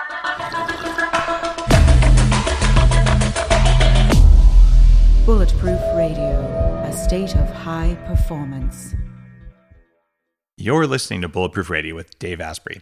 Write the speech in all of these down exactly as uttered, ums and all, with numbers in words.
Bulletproof Radio, a state of high performance. You're listening to Bulletproof Radio with Dave Asprey.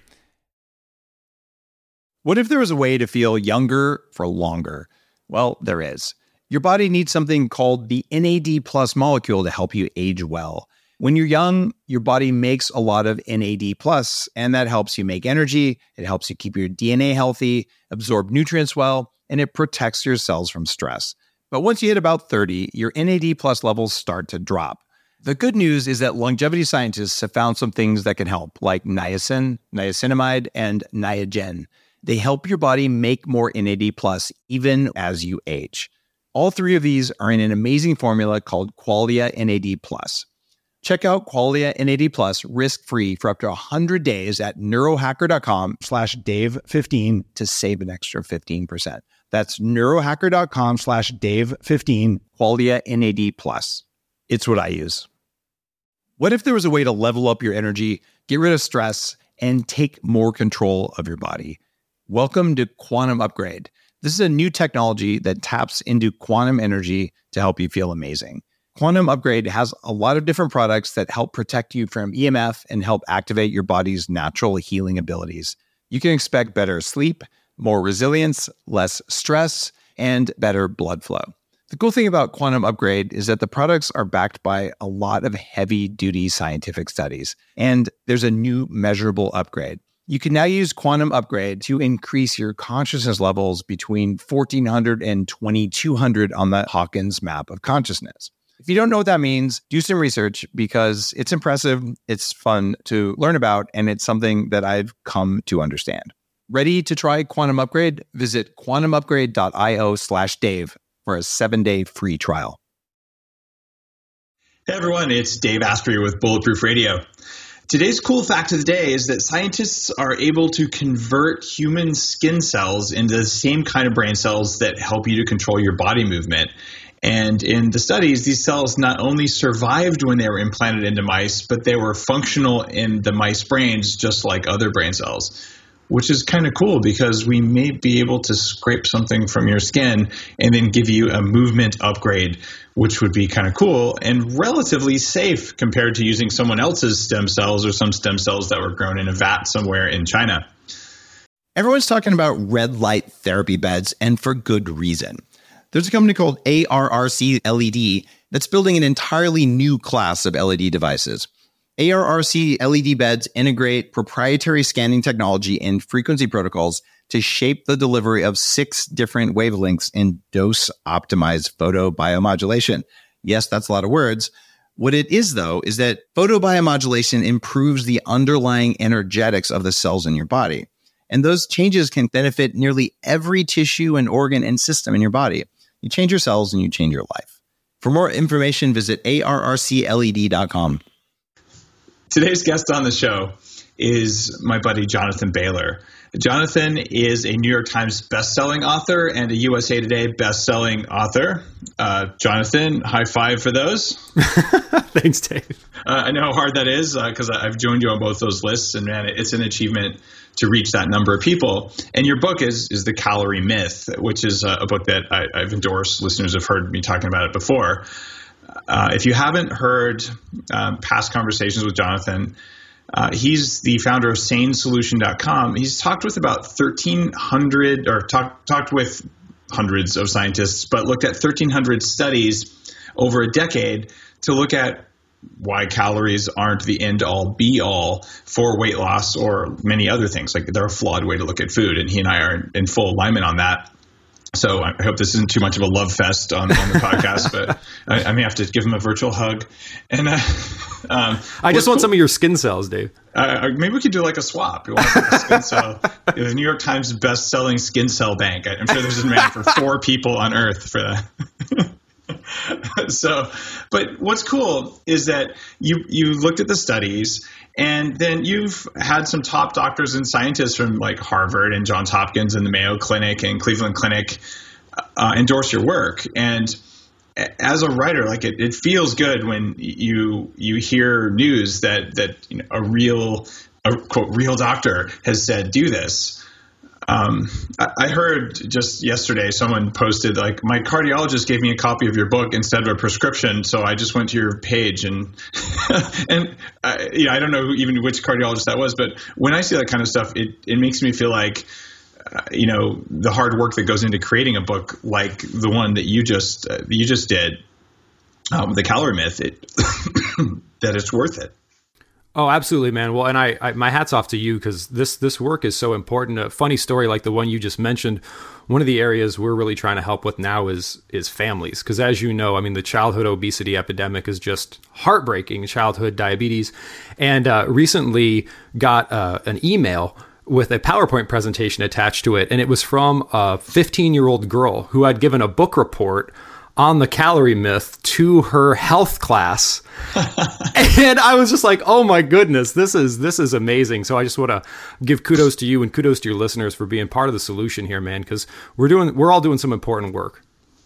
What if there was a way to feel younger for longer? Well, there is. Your body needs something called the N A D plus molecule to help you age well. When you're young, your body makes a lot of N A D plus, and that helps you make energy. It helps you keep your D N A healthy, absorb nutrients well, and it protects your cells from stress. But once you hit about thirty, your N A D plus levels start to drop. The good news is that longevity scientists have found some things that can help, like niacin, niacinamide, and Niagen. They help your body make more N A D plus even as you age. All three of these are in an amazing formula called Qualia N A D plus. Check out Qualia N A D plus risk-free for up to one hundred days at neurohacker.com slash Dave fifteen to save an extra fifteen percent. That's neurohacker.com slash Dave fifteen, Qualia N A D plus. It's what I use. What if there was a way to level up your energy, get rid of stress, and take more control of your body? Welcome to Quantum Upgrade. This is a new technology that taps into quantum energy to help you feel amazing. Quantum Upgrade has a lot of different products that help protect you from E M F and help activate your body's natural healing abilities. You can expect better sleep, more resilience, less stress, and better blood flow. The cool thing about Quantum Upgrade is that the products are backed by a lot of heavy-duty scientific studies, and there's a new measurable upgrade. You can now use Quantum Upgrade to increase your consciousness levels between fourteen hundred and twenty-two hundred on the Hawkins map of consciousness. If you don't know what that means, do some research because it's impressive, it's fun to learn about, and it's something that I've come to understand. Ready to try Quantum Upgrade? Visit quantumupgrade.io slash Dave for a seven-day free trial. Hey everyone, it's Dave Asprey with Bulletproof Radio. Today's cool fact of the day is that scientists are able to convert human skin cells into the same kind of brain cells that help you to control your body movement. And in the studies, these cells not only survived when they were implanted into mice, but they were functional in the mice brains just like other brain cells, which is kind of cool because we may be able to scrape something from your skin and then give you a movement upgrade, which would be kind of cool and relatively safe compared to using someone else's stem cells or some stem cells that were grown in a vat somewhere in China. Everyone's talking about red light therapy beds, and for good reason. There's a company called A R R C L E D that's building an entirely new class of L E D devices. A R R C L E D beds integrate proprietary scanning technology and frequency protocols to shape the delivery of six different wavelengths in dose-optimized photobiomodulation. Yes, that's a lot of words. What it is, though, is that photobiomodulation improves the underlying energetics of the cells in your body. And those changes can benefit nearly every tissue and organ and system in your body. You change your cells and you change your life. For more information, visit A R R C L E D dot com. Today's guest on the show is my buddy Jonathan Bailor. Jonathan is a New York Times bestselling author and a U S A Today bestselling author. Uh, Jonathan, high five for those. Thanks, Dave. Uh, I know how hard that is because uh, I've joined you on both those lists, and man, it's an achievement to reach that number of people. And your book is is The Calorie Myth, which is a, a book that I, I've endorsed. Listeners have heard me talking about it before. Uh, if you haven't heard um, past conversations with Jonathan, uh, he's the founder of sane solution dot com. He's talked with about thirteen hundred or talk, talked with hundreds of scientists, but looked at thirteen hundred studies over a decade to look at why calories aren't the end-all, be-all for weight loss or many other things. Like they're a flawed way to look at food, and he and I are in full alignment on that. So I hope this isn't too much of a love fest on, on the podcast, but I, I may have to give him a virtual hug. And uh, um, I just want cool. some of your skin cells, Dave. Uh, maybe we could do like a swap. You want like a skin cell? The New York Times best-selling skin cell bank. I'm sure there's a demand for four people on Earth for that. So, but what's cool is that you you looked at the studies, and then you've had some top doctors and scientists from like Harvard and Johns Hopkins and the Mayo Clinic and Cleveland Clinic uh, endorse your work. And as a writer, like it, it feels good when you you hear news that that you know, a real a quote real doctor has said do this. Um, I, I heard just yesterday someone posted, like, my cardiologist gave me a copy of your book instead of a prescription, so I just went to your page and and I, you know, I don't know even which cardiologist that was, but when I see that kind of stuff, it it makes me feel like, uh, you know, the hard work that goes into creating a book like the one that you just uh, you just did, um, The Calorie Myth, it that it's worth it. Oh, absolutely, man. Well, and I, I my hat's off to you, because this this work is so important. A funny story like the one you just mentioned, one of the areas we're really trying to help with now is is families. Because as you know, I mean, the childhood obesity epidemic is just heartbreaking, childhood diabetes. And uh, recently got uh, an email with a PowerPoint presentation attached to it. And it was from a fifteen-year-old girl who had given a book report on the calorie myth to her health class. And I was just like, oh my goodness, this is this is amazing. So I just want to give kudos to you and kudos to your listeners for being part of the solution here, man, because we're doing we're all doing some important work.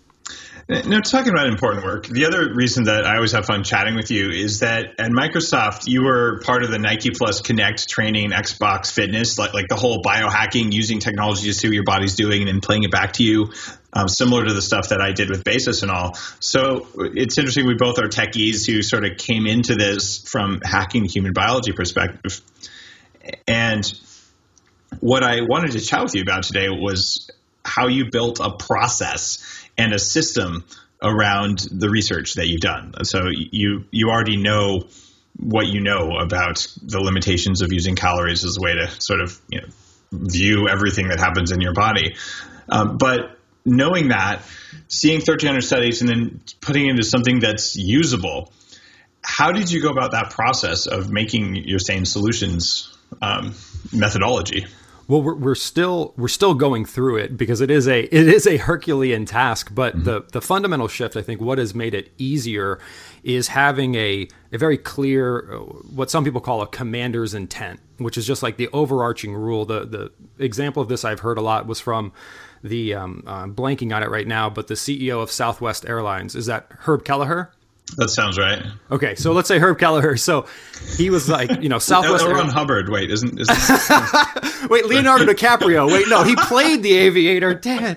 Now, talking about important work, the other reason that I always have fun chatting with you is that at Microsoft, you were part of the Nike Plus Connect training, Xbox Fitness, like like the whole biohacking, using technology to see what your body's doing and then playing it back to you, um, similar to the stuff that I did with Basis and all. So it's interesting, we both are techies who sort of came into this from hacking the human biology perspective. And what I wanted to chat with you about today was how you built a process and a system around the research that you've done. So you you already know what you know about the limitations of using calories as a way to sort of, you know, view everything that happens in your body. Um, but knowing that, seeing thirteen hundred studies and then putting it into something that's usable, how did you go about that process of making your same solutions um, methodology? Well, we're, we're still we're still going through it, because it is a it is a Herculean task. But mm-hmm. the the fundamental shift, I think, what has made it easier is having a a very clear, what some people call a commander's intent, which is just like the overarching rule. The the example of this I've heard a lot was from the um, I'm blanking on it right now, but the C E O of Southwest Airlines. Is that Herb Kelleher? That sounds right. Okay, so let's say Herb Kelleher. So he was like, you know, Southwest. L. Ron Hubbard. Wait, isn't? isn't Wait, Leonardo DiCaprio. Wait, no, he played the aviator. Damn.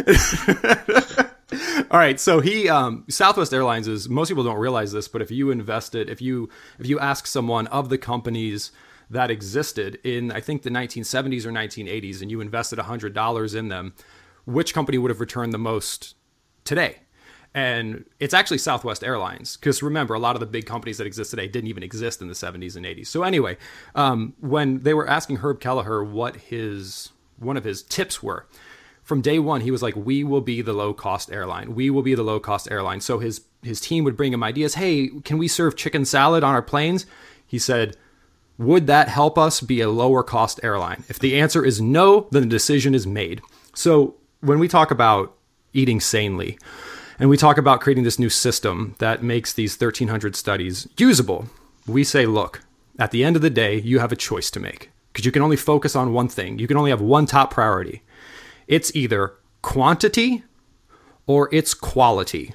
All right, so he um, Southwest Airlines is, most people don't realize this, but if you invested, if you if you ask someone of the companies that existed in, I think, the nineteen seventies or nineteen eighties, and you invested one hundred dollars in them, which company would have returned the most today? And it's actually Southwest Airlines, because remember, a lot of the big companies that exist today didn't even exist in the seventies and eighties. So anyway, um, when they were asking Herb Kelleher what his one of his tips were, from day one, he was like, we will be the low-cost airline. We will be the low-cost airline. So his his team would bring him ideas. Hey, can we serve chicken salad on our planes? He said, would that help us be a lower-cost airline? If the answer is no, then the decision is made. So when we talk about eating sanely, and we talk about creating this new system that makes these thirteen hundred studies usable, we say, look, at the end of the day, you have a choice to make, because you can only focus on one thing. You can only have one top priority. It's either quantity or it's quality.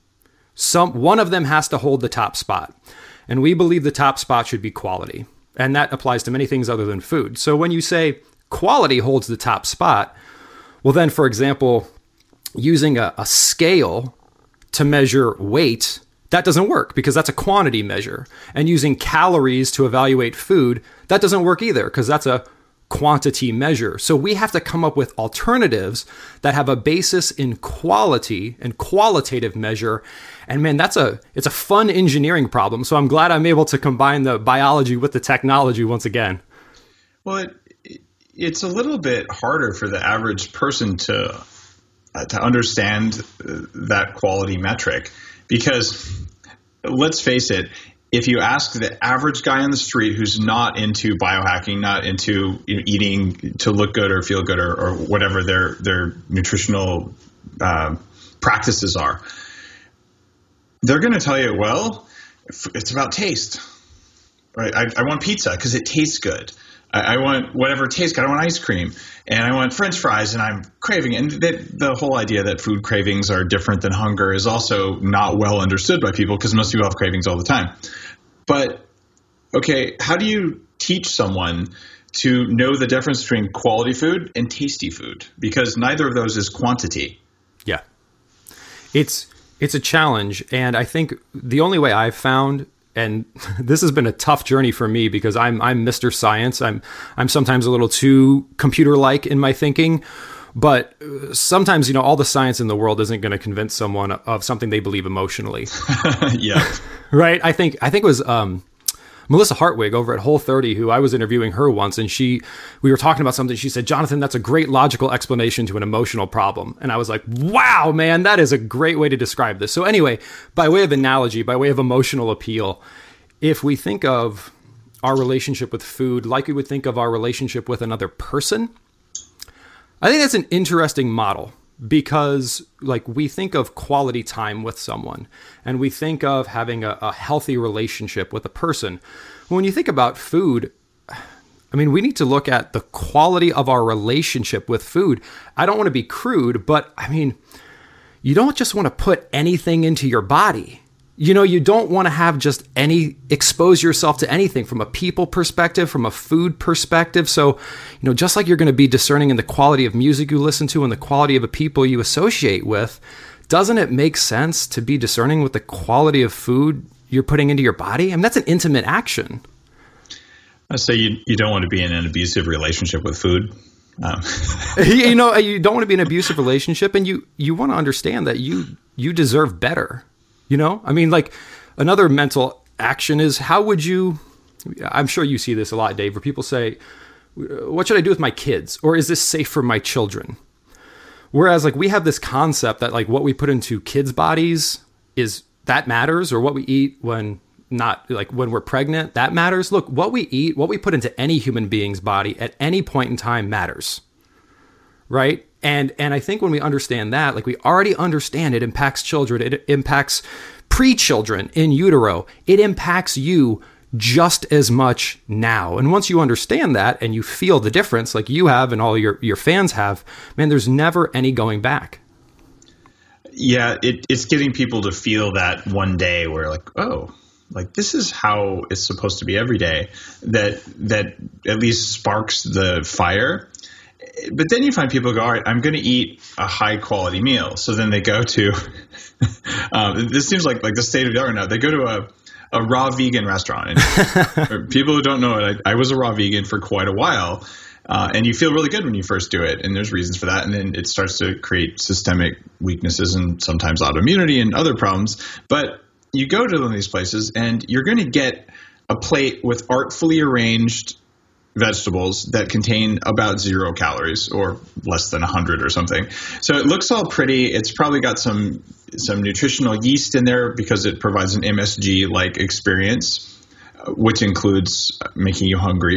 Some one of them has to hold the top spot. And we believe the top spot should be quality. And that applies to many things other than food. So when you say quality holds the top spot, well then, for example, using a, a scale to measure weight, that doesn't work, because that's a quantity measure. And using calories to evaluate food, that doesn't work either, because that's a quantity measure. So we have to come up with alternatives that have a basis in quality and qualitative measure. And man, that's a it's a fun engineering problem. So I'm glad I'm able to combine the biology with the technology once again. Well, it, it's a little bit harder for the average person to uh, to understand that quality metric, because let's face it, if you ask the average guy on the street who's not into biohacking, not into, you know, eating to look good or feel good, or, or whatever their their nutritional uh, practices are, they're going to tell you, well, it's about taste. Right? I, I want pizza because it tastes good. I, I want whatever tastes good. I want ice cream, and I want French fries, and I'm craving it. And the, the whole idea that food cravings are different than hunger is also not well understood by people, because most people have cravings all the time. But, okay, how do you teach someone to know the difference between quality food and tasty food, because neither of those is quantity. Yeah. It's it's a challenge. And I think the only way I've found, and this has been a tough journey for me because I'm I'm Mister Science. I'm I'm sometimes a little too computer-like in my thinking. But sometimes, you know, all the science in the world isn't going to convince someone of something they believe emotionally. Yeah. Right? I think I think it was um, Melissa Hartwig over at Whole thirty, who I was interviewing her once, and she we were talking about something. She said, "Jonathan, that's a great logical explanation to an emotional problem." And I was like, wow, man, that is a great way to describe this. So anyway, by way of analogy, by way of emotional appeal, if we think of our relationship with food like we would think of our relationship with another person, I think that's an interesting model, because like we think of quality time with someone and we think of having a, a healthy relationship with a person. When you think about food, I mean, we need to look at the quality of our relationship with food. I don't want to be crude, but I mean, you don't just want to put anything into your body. You know, you don't want to have just any, expose yourself to anything from a people perspective, from a food perspective. So, you know, just like you're going to be discerning in the quality of music you listen to and the quality of the people you associate with, doesn't it make sense to be discerning with the quality of food you're putting into your body? I mean, that's an intimate action. I say you, you don't want to be in an abusive relationship with food. Um. You know, you don't want to be in an abusive relationship, and you, you want to understand that you, you deserve better. You know, I mean, like another mental action is how would you, I'm sure you see this a lot, Dave, where people say, what should I do with my kids? Or is this safe for my children? Whereas like we have this concept that like what we put into kids' bodies is that matters, or what we eat when not like when we're pregnant, that matters. Look, what we eat, what we put into any human being's body at any point in time matters. Right. And and I think when we understand that, like we already understand it impacts children, it impacts pre-children in utero, it impacts you just as much now. And once you understand that and you feel the difference like you have and all your, your fans have, man, there's never any going back. Yeah, it, it's getting people to feel that one day where like, oh, like this is how it's supposed to be every day, that that at least sparks the fire. But then you find people go, all right, I'm going to eat a high quality meal. So then they go to, um, this seems like, like the state of the art now. They go to a, a raw vegan restaurant. And people who don't know it, I, I was a raw vegan for quite a while. Uh, and you feel really good when you first do it. And there's reasons for that. And then it starts to create systemic weaknesses and sometimes autoimmunity and other problems. But you go to one of these places and you're going to get a plate with artfully arranged vegetables that contain about zero calories or less than one hundred or something. So it looks all pretty. It's probably got some some nutritional yeast in there because it provides an M S G-like experience, which includes making you hungry.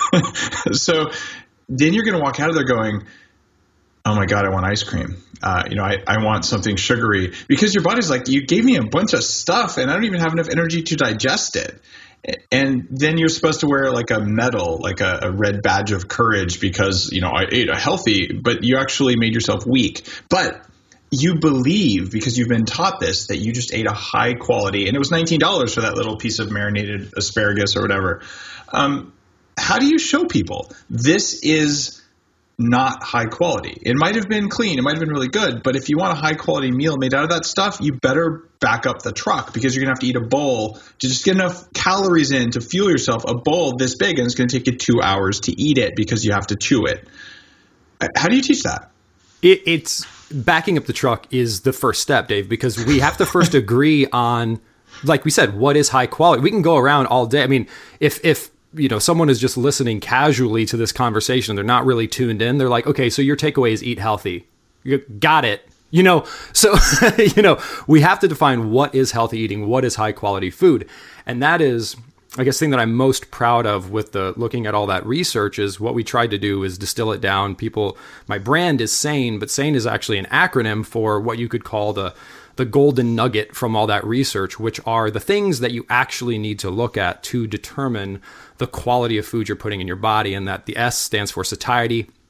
So then you're going to walk out of there going, oh my God, I want ice cream. Uh, you know, I, I want something sugary, because your body's like, you gave me a bunch of stuff and I don't even have enough energy to digest it. And then you're supposed to wear like a medal, like a, a red badge of courage because, you know, I ate a healthy, but you actually made yourself weak. But you believe, because you've been taught this, that you just ate a high quality, and it was nineteen dollars for that little piece of marinated asparagus or whatever. Um, how do you show people this is not high quality? It might have been clean. It might have been really good. But if you want a high quality meal made out of that stuff, you better back up the truck, because you're going to have to eat a bowl to just get enough calories in to fuel yourself, a bowl this big, and it's going to take you two hours to eat it because you have to chew it. How do you teach that? It, it's backing up the truck is the first step, Dave, because we have to first agree on, like we said, what is high quality? We can go around all day. I mean, if, if, you know, someone is just listening casually to this conversation, they're not really tuned in. They're like, okay, so your takeaway is eat healthy. You got it. You know, so, you know, we have to define what is healthy eating, what is high quality food. And that is, I guess, the thing that I'm most proud of with the looking at all that research is what we tried to do is distill it down. People, my brand is SANE, but SANE is actually an acronym for what you could call the the golden nugget from all that research, which are the things that you actually need to look at to determine the quality of food you're putting in your body. And that the S stands for satiety,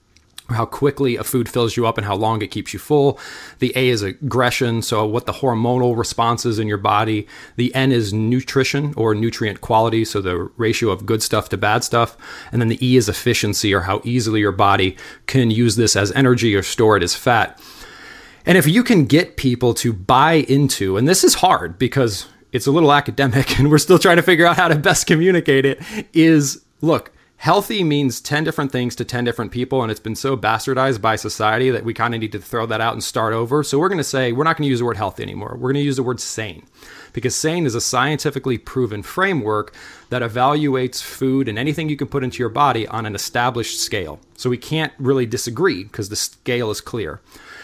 how quickly a food fills you up and how long it keeps you full. The A is aggression, so what the hormonal response is in your body. The N is nutrition or nutrient quality, so the ratio of good stuff to bad stuff. And then the E is efficiency, or how easily your body can use this as energy or store it as fat. And if you can get people to buy into, and this is hard because it's a little academic and we're still trying to figure out how to best communicate it, is look, healthy means ten different things to ten different people, and it's been so bastardized by society that we kind of need to throw that out and start over. So we're going to say, we're not going to use the word healthy anymore. We're going to use the word sane, because sane is a scientifically proven framework that evaluates food and anything you can put into your body on an established scale. So we can't really disagree because the scale is clear.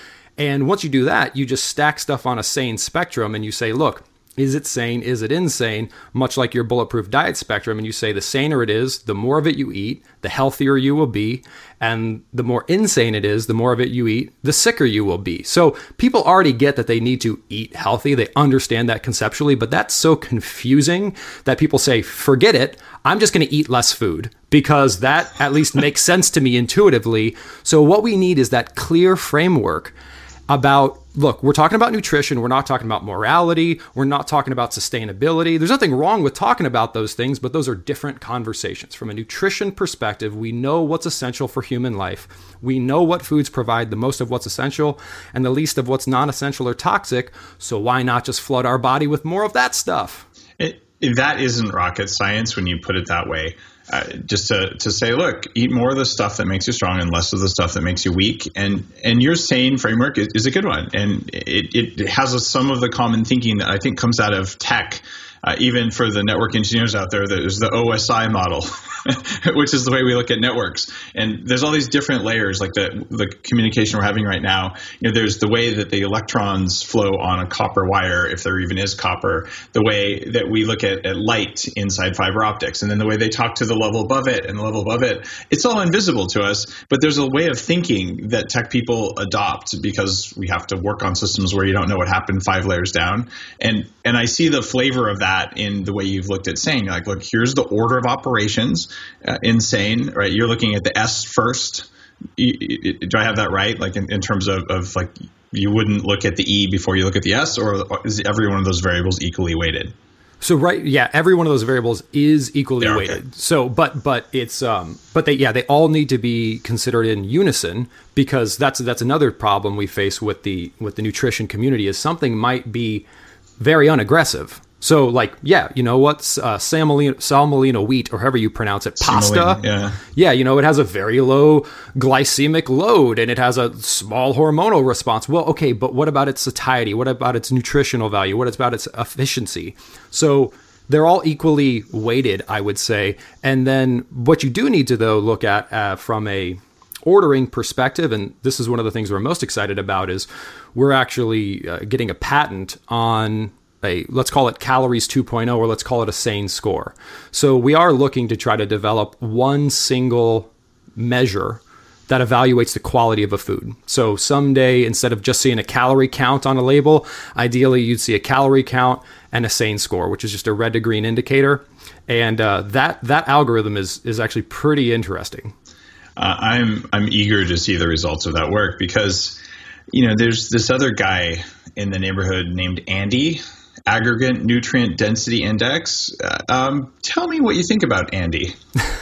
And once you do that, you just stack stuff on a sane spectrum and you say, look, is it sane? Is it insane? Much like your bulletproof diet spectrum. And you say the saner it is, the more of it you eat, the healthier you will be. And the more insane it is, the more of it you eat, the sicker you will be. So people already get that they need to eat healthy. They understand that conceptually, but that's so confusing that people say, forget it. I'm just going to eat less food because that at least makes sense to me intuitively. So what we need is that clear framework about, look, we're talking about nutrition. We're not talking about morality. We're not talking about sustainability. There's nothing wrong with talking about those things, but those are different conversations. From a nutrition perspective, we know what's essential for human life. We know what foods provide the most of what's essential and the least of what's non-essential or toxic. So why not just flood our body with more of that stuff? It, that isn't rocket science when you put it that way. Uh, just to, to say, look, eat more of the stuff that makes you strong and less of the stuff that makes you weak. And and your sane framework is, is a good one. And it, it has a, some of the common thinking that I think comes out of tech. Uh, even for the network engineers out there, there's the O S I model, which is the way we look at networks. And there's all these different layers, like the the communication we're having right now. You know, there's the way that the electrons flow on a copper wire, if there even is copper, the way that we look at, at light inside fiber optics, and then the way they talk to the level above it and the level above it. It's all invisible to us, but there's a way of thinking that tech people adopt because we have to work on systems where you don't know what happened five layers down. And and I see the flavor of that in the way you've looked at sane. You're like, look, here's the order of operations uh, in sane, right? You're looking at the S first. You, you, do I have that right? Like in, in terms of, of like, you wouldn't look at the E before you look at the S, or is every one of those variables equally weighted? So right, yeah, every one of those variables is equally yeah, weighted. Okay. So, but but it's um, but they yeah, they all need to be considered in unison, because that's that's another problem we face with the with the nutrition community is something might be very unaggressive. So like, yeah, you know what's uh, Salmolino, Salmolino wheat, or however you pronounce it, pasta. Semolina, yeah. Yeah, you know, it has a very low glycemic load and it has a small hormonal response. Well, okay, but what about its satiety? What about its nutritional value? What about its efficiency? So they're all equally weighted, I would say. And then what you do need to, though, look at uh, from a ordering perspective, and this is one of the things we're most excited about, is we're actually uh, getting a patent on a, let's call it calories two point oh, or let's call it a sane score. So we are looking to try to develop one single measure that evaluates the quality of a food. So someday, instead of just seeing a calorie count on a label, ideally you'd see a calorie count and a sane score, which is just a red to green indicator. And uh, that that algorithm is is actually pretty interesting. Uh, I'm I'm eager to see the results of that work, because, you know, there's this other guy in the neighborhood named Andy, Aggregate Nutrient Density Index. Uh, um, tell me what you think about Andy.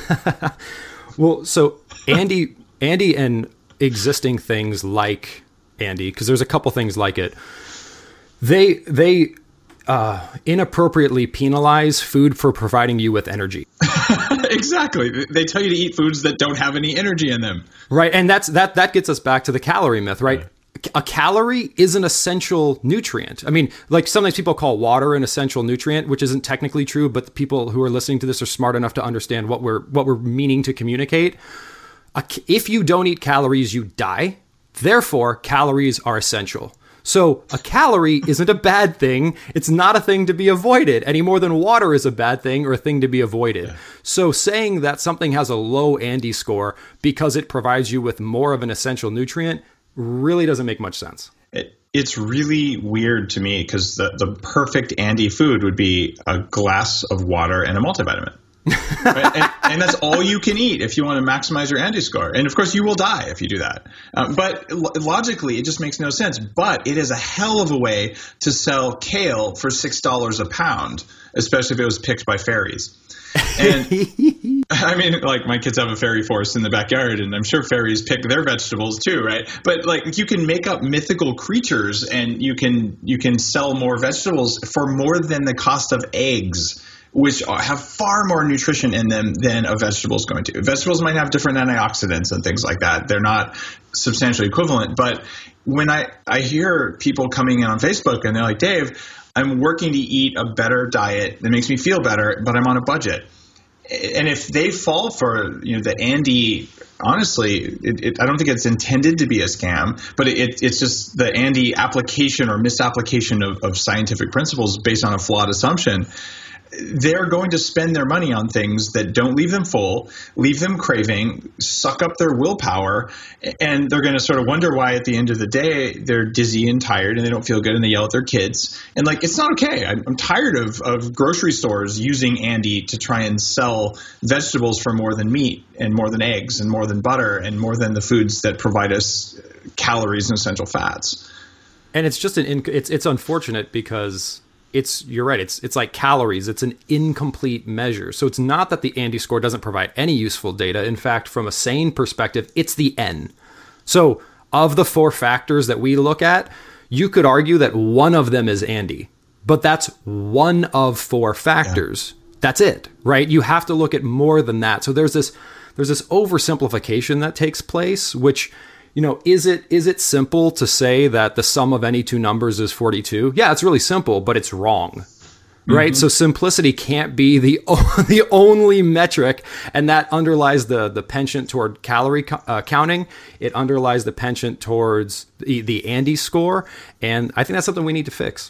Well, so Andy, Andy, and existing things like Andy, because there's a couple things like it. They they uh, inappropriately penalize food for providing you with energy. Exactly. They tell you to eat foods that don't have any energy in them. Right, and that's that that gets us back to the calorie myth, right? right. A calorie is an essential nutrient. I mean, like sometimes people call water an essential nutrient, which isn't technically true, but the people who are listening to this are smart enough to understand what we're what we're meaning to communicate. If you don't eat calories, you die. Therefore, calories are essential. So a calorie isn't a bad thing. It's not a thing to be avoided any more than water is a bad thing or a thing to be avoided. Yeah. So saying that something has a low Andy score because it provides you with more of an essential nutrient really doesn't make much sense. It, it's really weird to me, because the, the perfect Andy food would be a glass of water and a multivitamin. Right? and, and that's all you can eat if you want to maximize your Andy score. And of course, you will die if you do that. Um, but lo- logically, it just makes no sense. But it is a hell of a way to sell kale for six dollars a pound, especially if it was picked by fairies. And I mean, like, my kids have a fairy forest in the backyard, and I'm sure fairies pick their vegetables too, right? But like, you can make up mythical creatures, and you can you can sell more vegetables for more than the cost of eggs, which have far more nutrition in them than a vegetable is going to. Vegetables might have different antioxidants and things like that. They're not substantially equivalent. But when I, I hear people coming in on Facebook and they're like, Dave, I'm working to eat a better diet that makes me feel better, but I'm on a budget. And if they fall for, you know, the Andy, honestly, it, it, I don't think it's intended to be a scam, but it, it's just the Andy application or misapplication of, of scientific principles based on a flawed assumption. They're going to spend their money on things that don't leave them full, leave them craving, suck up their willpower, and they're going to sort of wonder why at the end of the day they're dizzy and tired and they don't feel good and they yell at their kids. And like, it's not okay. I'm, I'm tired of, of grocery stores using Andy to try and sell vegetables for more than meat and more than eggs and more than butter and more than the foods that provide us calories and essential fats. And it's just an inc- it's it's unfortunate because It's you're right. It's it's like calories. It's an incomplete measure. So it's not that the Andy score doesn't provide any useful data. In fact, from a sane perspective, it's the N. So of the four factors that we look at, you could argue that one of them is Andy, but that's one of four factors. Yeah. That's it, right? You have to look at more than that. So there's this there's this oversimplification that takes place, which, you know, is it is it simple to say that the sum of any two numbers is forty-two? Yeah, it's really simple, but it's wrong, right? Mm-hmm. So simplicity can't be the the only metric, and that underlies the the penchant toward calorie uh, counting. It underlies the penchant towards the, the Andy score, and I think that's something we need to fix.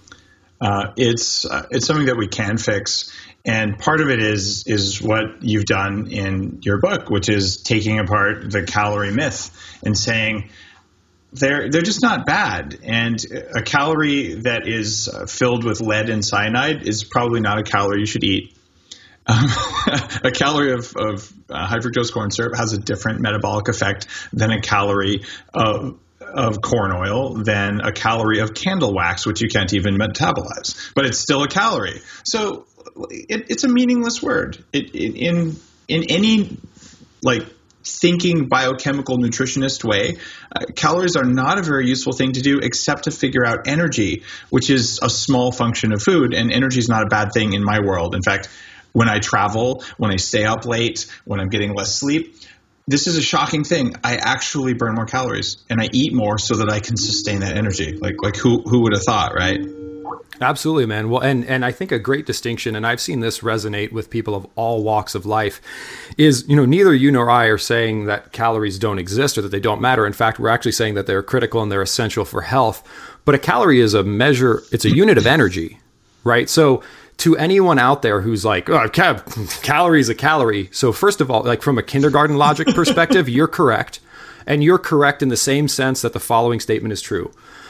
Uh, it's uh, it's something that we can fix. And part of it is is what you've done in your book, which is taking apart the calorie myth and saying they're they're just not bad. And a calorie that is filled with lead and cyanide is probably not a calorie you should eat. Um, a calorie of, of uh, high fructose corn syrup has a different metabolic effect than a calorie of of corn oil than a calorie of candle wax, which you can't even metabolize, but it's still a calorie. So it, it's a meaningless word. It, it, in in any like thinking biochemical nutritionist way, uh, calories are not a very useful thing to do except to figure out energy, which is a small function of food. And energy is not a bad thing in my world. In fact, when I travel, when I stay up late, when I'm getting less sleep, this is a shocking thing. I actually burn more calories and I eat more so that I can sustain that energy. Like, like who, who would have thought, right? Absolutely, man. Well, and, and I think a great distinction, and I've seen this resonate with people of all walks of life, is, you know, neither you nor I are saying that calories don't exist or that they don't matter. In fact, we're actually saying that they're critical and they're essential for health. But a calorie is a measure, it's a unit of energy, right? So to anyone out there who's like, oh, cal- calorie is a calorie. So first of all, like from a kindergarten logic perspective, you're correct. And you're correct in the same sense that the following statement is true.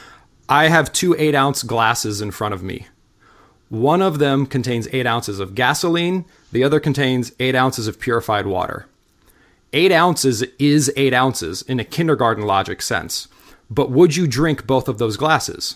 I have two eight ounce glasses in front of me. One of them contains eight ounces of gasoline. The other contains eight ounces of purified water. Eight ounces is eight ounces in a kindergarten logic sense. But would you drink both of those glasses?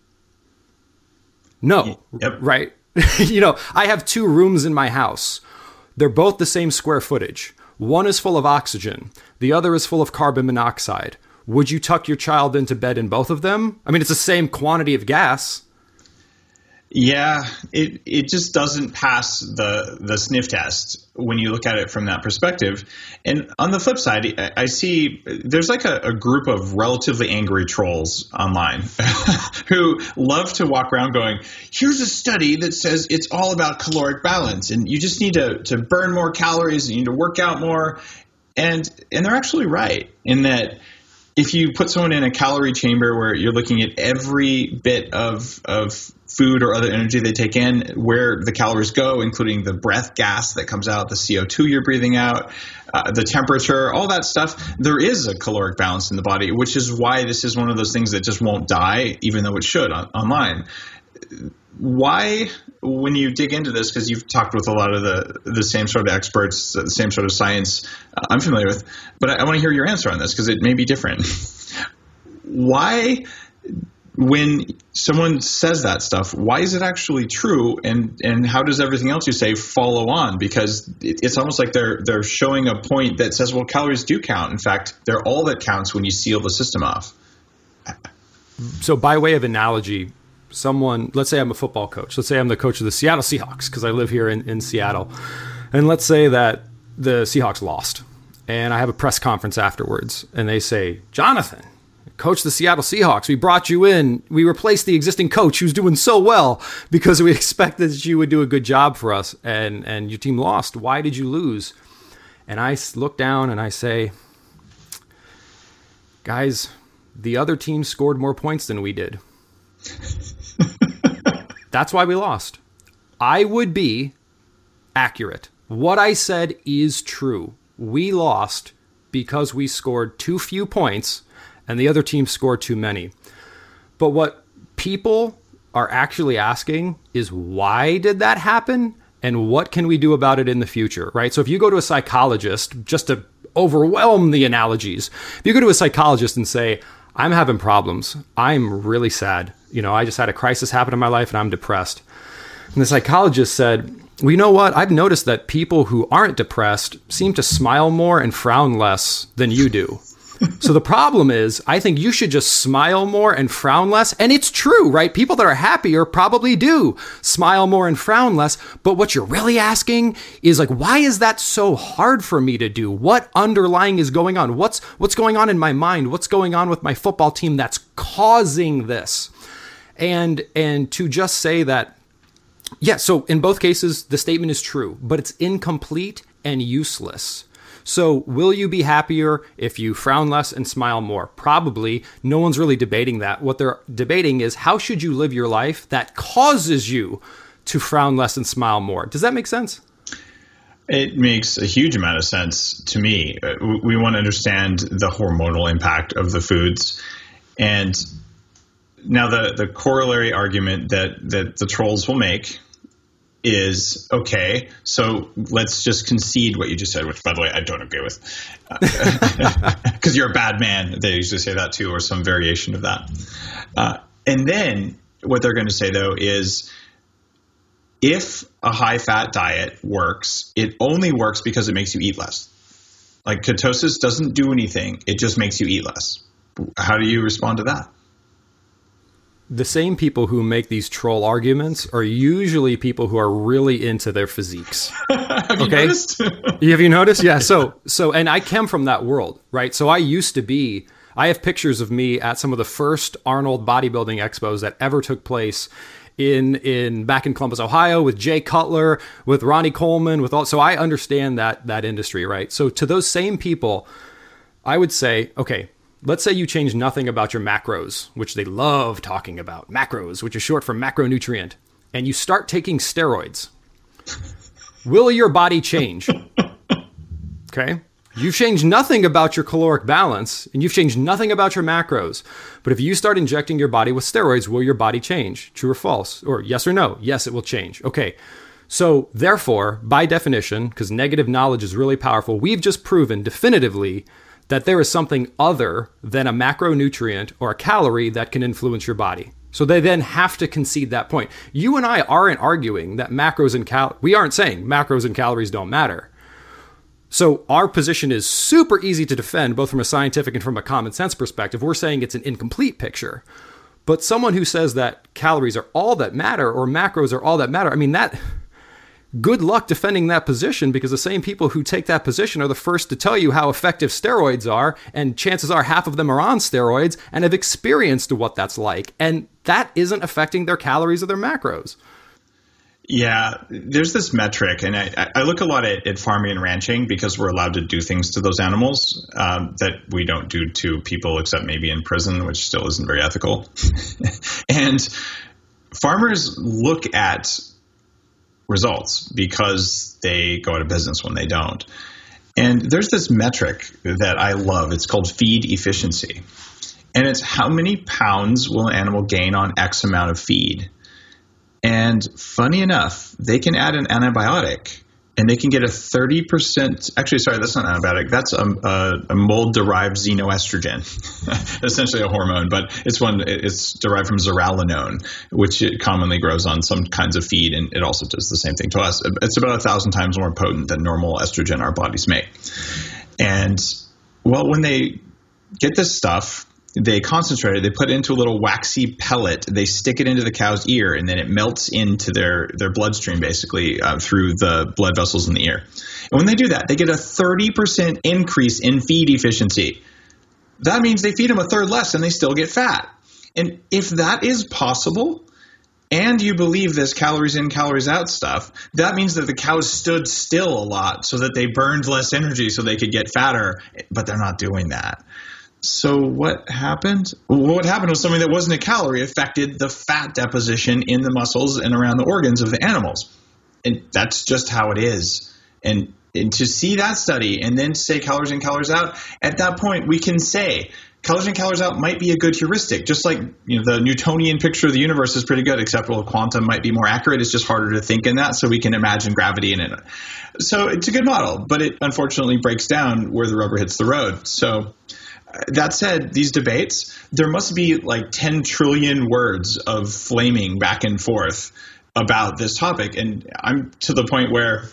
No, yep. Right? You know, I have two rooms in my house. They're both the same square footage. One is full of oxygen. The other is full of carbon monoxide. Would you tuck your child into bed in both of them? I mean, it's the same quantity of gas. Yeah, it it just doesn't pass the the sniff test when you look at it from that perspective. And on the flip side, I, I see there's like a, a group of relatively angry trolls online who love to walk around going, here's a study that says it's all about caloric balance and you just need to, to burn more calories and you need to work out more. And and they're actually right in that if you put someone in a calorie chamber where you're looking at every bit of of food or other energy they take in, where the calories go, including the breath gas that comes out, the C O two you're breathing out, uh, the temperature, all that stuff, there is a caloric balance in the body, which is why this is one of those things that just won't die, even though it should on, online. why, when you dig into this, because you've talked with a lot of the, the same sort of experts, the same sort of science uh, I'm familiar with, but I, I want to hear your answer on this because it may be different. Why, when someone says that stuff, why is it actually true, and, and how does everything else you say follow on? Because it, it's almost like they're they're showing a point that says, well, calories do count. In fact, they're all that counts when you seal the system off. So by way of analogy, someone, let's say I'm a football coach. Let's say I'm the coach of the Seattle Seahawks because I live here in, in Seattle. And let's say that the Seahawks lost and I have a press conference afterwards and they say, Jonathan, coach the Seattle Seahawks, we brought you in. We replaced the existing coach who's doing so well because we expected that you would do a good job for us and, and your team lost. Why did you lose? And I look down and I say, guys, the other team scored more points than we did. That's why we lost. I would be accurate. What I said is true. We lost because we scored too few points and the other team scored too many. But what people are actually asking is, why did that happen? And what can we do about it in the future, right? So if you go to a psychologist, just to overwhelm the analogies, if you go to a psychologist and say, I'm having problems, I'm really sad, you know, I just had a crisis happen in my life and I'm depressed. And the psychologist said, well, you know what? I've noticed that people who aren't depressed seem to smile more and frown less than you do. So the problem is, I think you should just smile more and frown less. And it's true, right? People that are happier probably do smile more and frown less. But what you're really asking is like, why is that so hard for me to do? What underlying is going on? What's what's going on in my mind? What's going on with my football team that's causing this? And and to just say that, yeah, so in both cases, the statement is true, but it's incomplete and useless. So will you be happier if you frown less and smile more? Probably. No one's really debating that. What they're debating is, how should you live your life that causes you to frown less and smile more? Does that make sense? It makes a huge amount of sense to me. We want to understand the hormonal impact of the foods. And now the, the corollary argument that, that the trolls will make is, okay, so let's just concede what you just said, which, by the way, I don't agree with. Because uh, you're a bad man. They usually say that too, or some variation of that. Uh, and then what they're going to say, though, is if a high-fat diet works, it only works because it makes you eat less. Like, ketosis doesn't do anything. It just makes you eat less. How do you respond to that? The same people who make these troll arguments are usually people who are really into their physiques. Have you okay? noticed? Have you noticed? Yeah. So, so, and I come from that world, right? So I used to be, I have pictures of me at some of the first Arnold bodybuilding expos that ever took place in, in back in Columbus, Ohio, with Jay Cutler, with Ronnie Coleman, with all, so I understand that, that industry, right? So to those same people, I would say, okay, let's say you change nothing about your macros, which they love talking about, macros, which is short for macronutrient, and you start taking steroids. Will your body change? Okay. You've changed nothing about your caloric balance, and you've changed nothing about your macros. But if you start injecting your body with steroids, will your body change? True or false? Or yes or no? Yes, it will change. Okay. So therefore, by definition, because negative knowledge is really powerful, we've just proven definitively that there is something other than a macronutrient or a calorie that can influence your body. So they then have to concede that point. You and I aren't arguing that macros and cal, we aren't saying macros and calories don't matter. So our position is super easy to defend, both from a scientific and from a common sense perspective. We're saying it's an incomplete picture. But someone who says that calories are all that matter or macros are all that matter, I mean, that, good luck defending that position, because the same people who take that position are the first to tell you how effective steroids are, and chances are half of them are on steroids and have experienced what that's like, and that isn't affecting their calories or their macros. Yeah, there's this metric, and I, I look a lot at, at farming and ranching because we're allowed to do things to those animals um, that we don't do to people, except maybe in prison, which still isn't very ethical. And farmers look at results because they go out of business when they don't. And there's this metric that I love. It's called feed efficiency. And it's how many pounds will an animal gain on X amount of feed. And funny enough, they can add an antibiotic and they can get a thirty percent, actually, sorry, that's not an antibiotic. That's a, a, a mold-derived xenoestrogen, essentially a hormone, but it's one, it's derived from zearalenone, which it commonly grows on some kinds of feed, and it also does the same thing to us. It's about a thousand times more potent than normal estrogen our bodies make. And, well, when they get this stuff, they concentrate it, they put it into a little waxy pellet, they stick it into the cow's ear, and then it melts into their, their bloodstream, basically, uh, through the blood vessels in the ear. And when they do that, they get a thirty percent increase in feed efficiency. That means they feed them a third less and they still get fat. And if that is possible, and you believe this calories in, calories out stuff, that means that the cows stood still a lot so that they burned less energy so they could get fatter, but they're not doing that. So what happened? Well, what happened was something that wasn't a calorie affected the fat deposition in the muscles and around the organs of the animals. And that's just how it is. And, and to see that study and then say calories in, calories out, at that point we can say calories in, calories out might be a good heuristic. Just like, you know, the Newtonian picture of the universe is pretty good, except well, quantum might be more accurate. It's just harder to think in that, so we can imagine gravity in it. So it's a good model, but it unfortunately breaks down where the rubber hits the road. So that said, these debates, there must be like ten trillion words of flaming back and forth about this topic. And I'm to the point where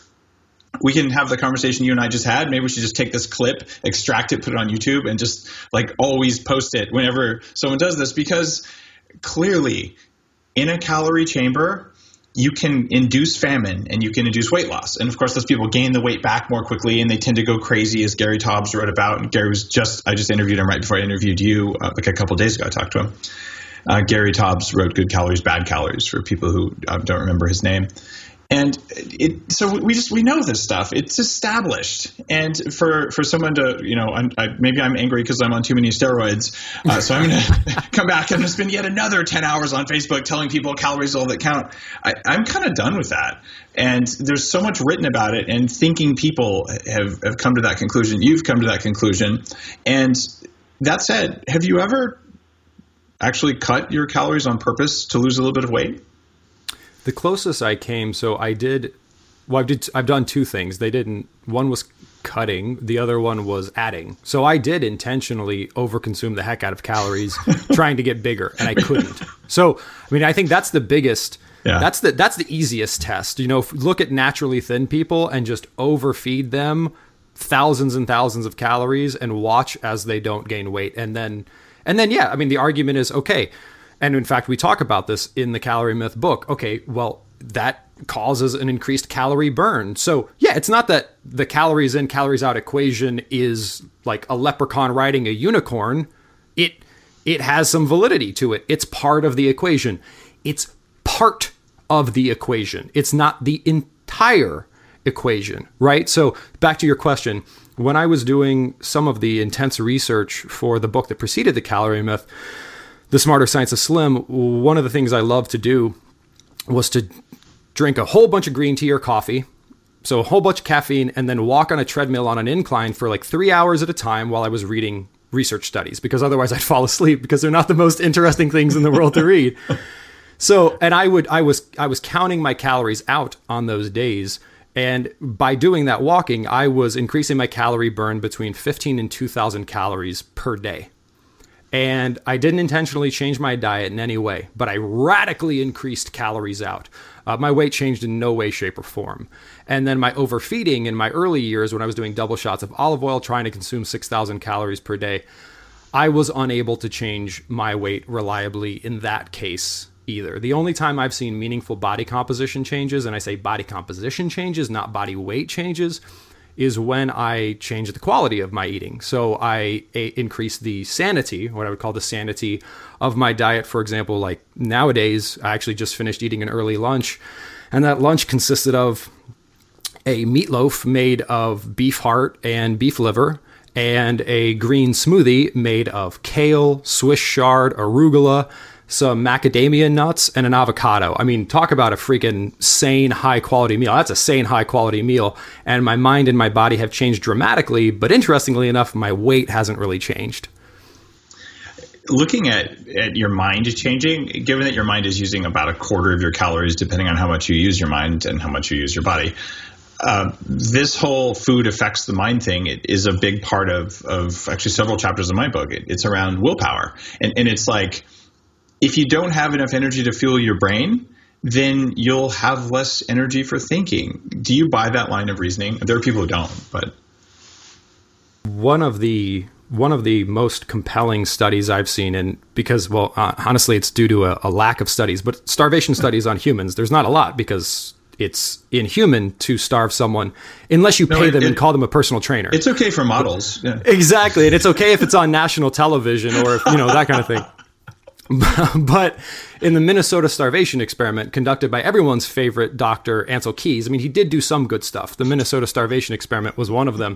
we can have the conversation you and I just had. Maybe we should just take this clip, extract it, put it on YouTube, and just like always post it whenever someone does this, because clearly in a calorie chamber, you can induce famine and you can induce weight loss. And of course, those people gain the weight back more quickly and they tend to go crazy, as Gary Taubes wrote about. And Gary was just, I just interviewed him right before I interviewed you, uh, like a couple of days ago. I talked to him. Uh, Gary Taubes wrote Good Calories, Bad Calories, for people who uh, don't remember his name. And it, so we just, we know this stuff. It's established. And for, for someone to, you know, I'm, I, maybe I'm angry because I'm on too many steroids. Uh, so I'm going to come back and spend yet another ten hours on Facebook telling people calories all that count. I, I'm kind of done with that. And there's so much written about it, and thinking people have, have come to that conclusion. You've come to that conclusion. And that said, have you ever actually cut your calories on purpose to lose a little bit of weight? The closest I came, so I did, well, I did, I've done two things. They didn't, one was cutting, the other one was adding. So I did intentionally overconsume the heck out of calories trying to get bigger, and I couldn't. So, I mean, I think that's the biggest, yeah. that's the that's the easiest test. You know, look at naturally thin people and just overfeed them thousands and thousands of calories and watch as they don't gain weight. And then, and then, yeah, I mean, the argument is, okay, and in fact, we talk about this in the Calorie Myth book. Okay, well, that causes an increased calorie burn. So yeah, it's not that the calories in, calories out equation is like a leprechaun riding a unicorn. It it has some validity to it. It's part of the equation. It's part of the equation. It's not the entire equation, right? So back to your question, when I was doing some of the intense research for the book that preceded the Calorie Myth, The Smarter Science of Slim, one of the things I loved to do was to drink a whole bunch of green tea or coffee, so a whole bunch of caffeine, and then walk on a treadmill on an incline for like three hours at a time while I was reading research studies, because otherwise I'd fall asleep because they're not the most interesting things in the world to read. So, and I would, I was, I was counting my calories out on those days. And by doing that walking, I was increasing my calorie burn between fifteen and two thousand calories per day. And I didn't intentionally change my diet in any way, but I radically increased calories out. Uh, my weight changed in no way, shape, or form. And then my overfeeding in my early years, when I was doing double shots of olive oil, trying to consume six thousand calories per day, I was unable to change my weight reliably in that case either. The only time I've seen meaningful body composition changes, and I say body composition changes, not body weight changes, is when I changed the quality of my eating. So I a- increased the sanity, what I would call the sanity of my diet. For example, like nowadays, I actually just finished eating an early lunch, and that lunch consisted of a meatloaf made of beef heart and beef liver, and a green smoothie made of kale, Swiss chard, arugula, some macadamia nuts, and an avocado. I mean, talk about a freaking sane, high-quality meal. That's a sane, high-quality meal. And my mind and my body have changed dramatically, but interestingly enough, my weight hasn't really changed. looking at, at your mind changing, given that your mind is using about a quarter of your calories, depending on how much you use your mind and how much you use your body, uh, this whole food affects the mind thing it is a big part of, of actually several chapters of my book. It, it's around willpower. And, and it's like, if you don't have enough energy to fuel your brain, then you'll have less energy for thinking. Do you buy that line of reasoning? There are people who don't, but one of the one of the most compelling studies I've seen, and because, well, uh, honestly, it's due to a, a lack of studies, but starvation studies on humans, there's not a lot because it's inhuman to starve someone unless you no, pay it, them it, and call them a personal trainer. It's okay for models. Yeah. Exactly. And it's okay if it's on national television or, if, you know, that kind of thing. But in the Minnesota starvation experiment conducted by everyone's favorite doctor, Ancel Keys, I mean, he did do some good stuff. The Minnesota starvation experiment was one of them.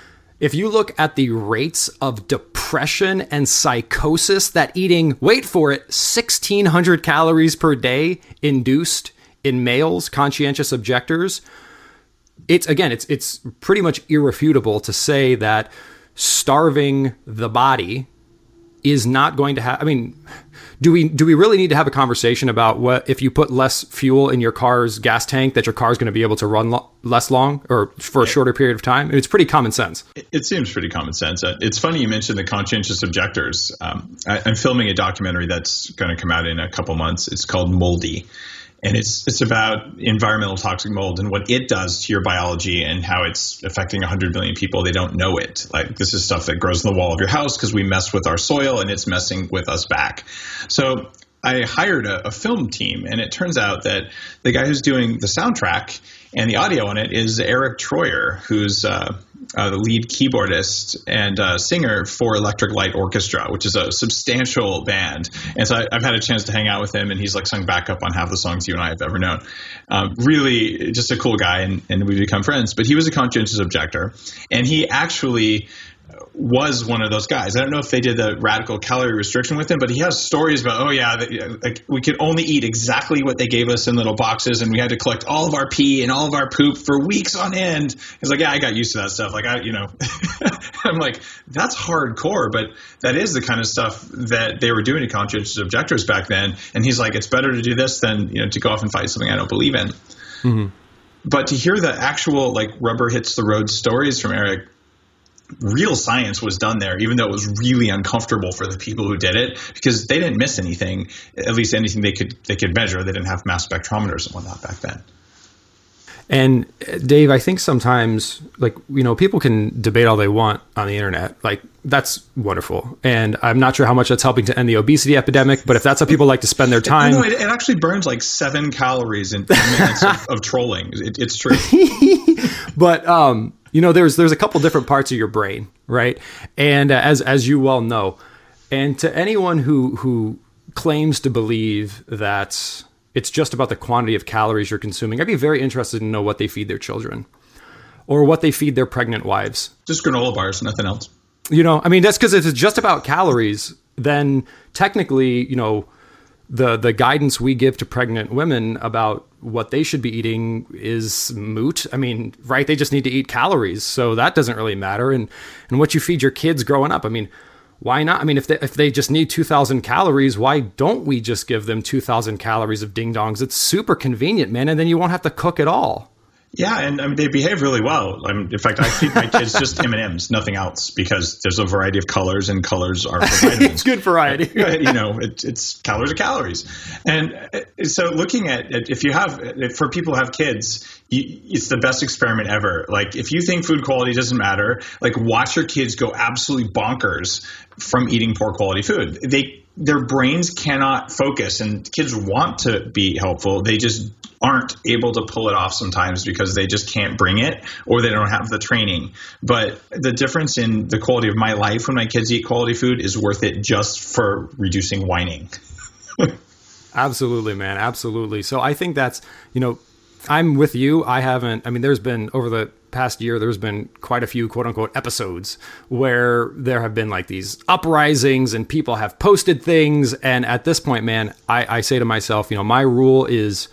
If you look at the rates of depression and psychosis that eating, wait for it, sixteen hundred calories per day induced in males, conscientious objectors, it's, again, it's it's pretty much irrefutable to say that starving the body is not going to have, I mean, do we do we really need to have a conversation about what if you put less fuel in your car's gas tank that your car is going to be able to run lo- less long or for a shorter period of time? It's pretty common sense. It, it seems pretty common sense. Uh, it's funny you mentioned the conscientious objectors. Um, I, I'm filming a documentary that's going to come out in a couple months. It's called Moldy. And it's it's about environmental toxic mold and what it does to your biology and how it's affecting one hundred million people. They don't know it. Like, this is stuff that grows in the wall of your house because we mess with our soil and it's messing with us back. So I hired a, a film team, and it turns out that the guy who's doing the soundtrack and the audio on it is Eric Troyer, who's uh, uh, the lead keyboardist and uh, singer for Electric Light Orchestra, which is a substantial band. And so I, I've had a chance to hang out with him, and he's like sung backup on half the songs you and I have ever known. Um, really just a cool guy, and, and we've become friends. But he was a conscientious objector, and he actually was one of those guys. I don't know if they did the radical calorie restriction with him, but he has stories about, oh yeah, the, like we could only eat exactly what they gave us in little boxes, and we had to collect all of our pee and all of our poop for weeks on end. He's like, yeah, I got used to that stuff. Like I, you know, I'm like, that's hardcore, but that is the kind of stuff that they were doing to conscientious objectors back then. And he's like, it's better to do this than, you know, to go off and fight something I don't believe in. Mm-hmm. But to hear the actual like rubber hits the road stories from Eric, real science was done there, even though it was really uncomfortable for the people who did it, because they didn't miss anything, at least anything they could they could measure. They didn't have mass spectrometers and whatnot back then. And Dave, I think sometimes, like, you know, people can debate all they want on the internet. Like, that's wonderful. And I'm not sure how much that's helping to end the obesity epidemic, but if that's how people like to spend their time. No, it, it actually burns like seven calories in ten minutes of, of trolling. It, it's true. But, um, you know, there's there's a couple different parts of your brain, right? And uh, as as you well know, and to anyone who who claims to believe that it's just about the quantity of calories you're consuming, I'd be very interested to know what they feed their children or what they feed their pregnant wives. Just granola bars, nothing else. You know, I mean, that's because if it's just about calories, then technically, you know, the the guidance we give to pregnant women about what they should be eating is moot. I mean, right? They just need to eat calories. So that doesn't really matter. And and what you feed your kids growing up, I mean, why not? I mean, if they, if they just need two thousand calories, why don't we just give them two thousand calories of ding dongs? It's super convenient, man. And then you won't have to cook at all. Yeah, and I mean, they behave really well. I mean, in fact, I feed my kids just M and M's, nothing else, because there's a variety of colors, and colors are for vitamins. It's good variety. You know, it, it's calories are calories. And so looking at it, if you have, for people who have kids, you, it's the best experiment ever. Like, if you think food quality doesn't matter, like, watch your kids go absolutely bonkers from eating poor quality food. They Their brains cannot focus, and kids want to be helpful. They just aren't able to pull it off sometimes because they just can't bring it, or they don't have the training. But the difference in the quality of my life when my kids eat quality food is worth it just for reducing whining. Absolutely, man. Absolutely. So I think that's, you know, I'm with you. I haven't, I mean, there's been over the past year, there's been quite a few quote unquote episodes where there have been like these uprisings and people have posted things. And at this point, man, I, I say to myself, you know, my rule is,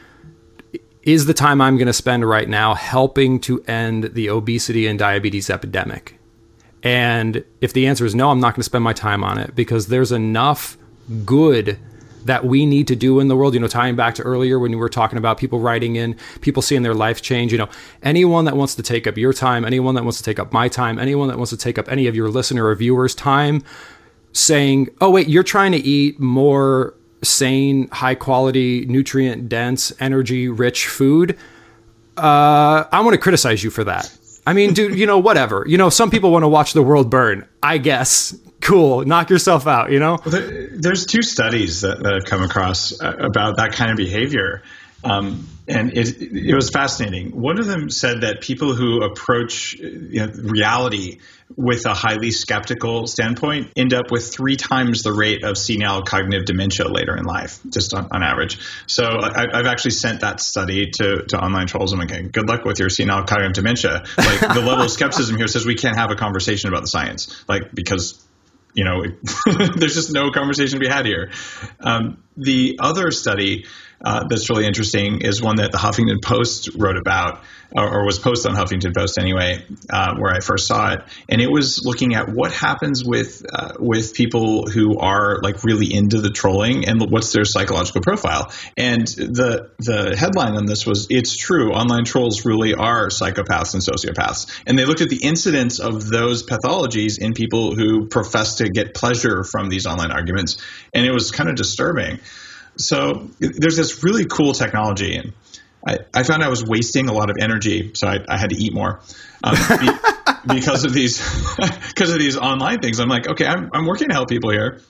is the time I'm going to spend right now helping to end the obesity and diabetes epidemic. And if the answer is no, I'm not going to spend my time on it, because there's enough good that we need to do in the world. You know, tying back to earlier when you were talking about people writing in, people seeing their life change, you know, anyone that wants to take up your time, anyone that wants to take up my time, anyone that wants to take up any of your listener or viewers' time, saying, oh, wait, you're trying to eat more sane, high quality, nutrient dense, energy rich food. Uh, I want to criticize you for that. I mean, dude, you know, whatever, you know, some people want to watch the world burn, I guess. Cool. Knock yourself out, you know? Well, there, there's two studies that, that I've come across about that kind of behavior. Um, and it, it was fascinating. One of them said that people who approach you know, reality with a highly skeptical standpoint end up with three times the rate of senile cognitive dementia later in life, just on, on average. So I, I've actually sent that study to, to online trolls. I'm like, good luck with your senile cognitive dementia. Like the level of skepticism here says we can't have a conversation about the science, like because you know, there's just no conversation to be had here. Um, the other study uh, that's really interesting is one that the Huffington Post wrote about, or, or was posted on Huffington Post anyway, uh, where I first saw it. And it was looking at what happens with uh, with people who are like really into the trolling and what's their psychological profile. And the the headline on this was, it's true, online trolls really are psychopaths and sociopaths. And they looked at the incidence of those pathologies in people who profess to get pleasure from these online arguments. And it was kind of disturbing. So there's this really cool technology, and I, I found I was wasting a lot of energy, so I, I had to eat more um, be, because of these because of these online things. I'm like, okay, I'm I'm working to help people here,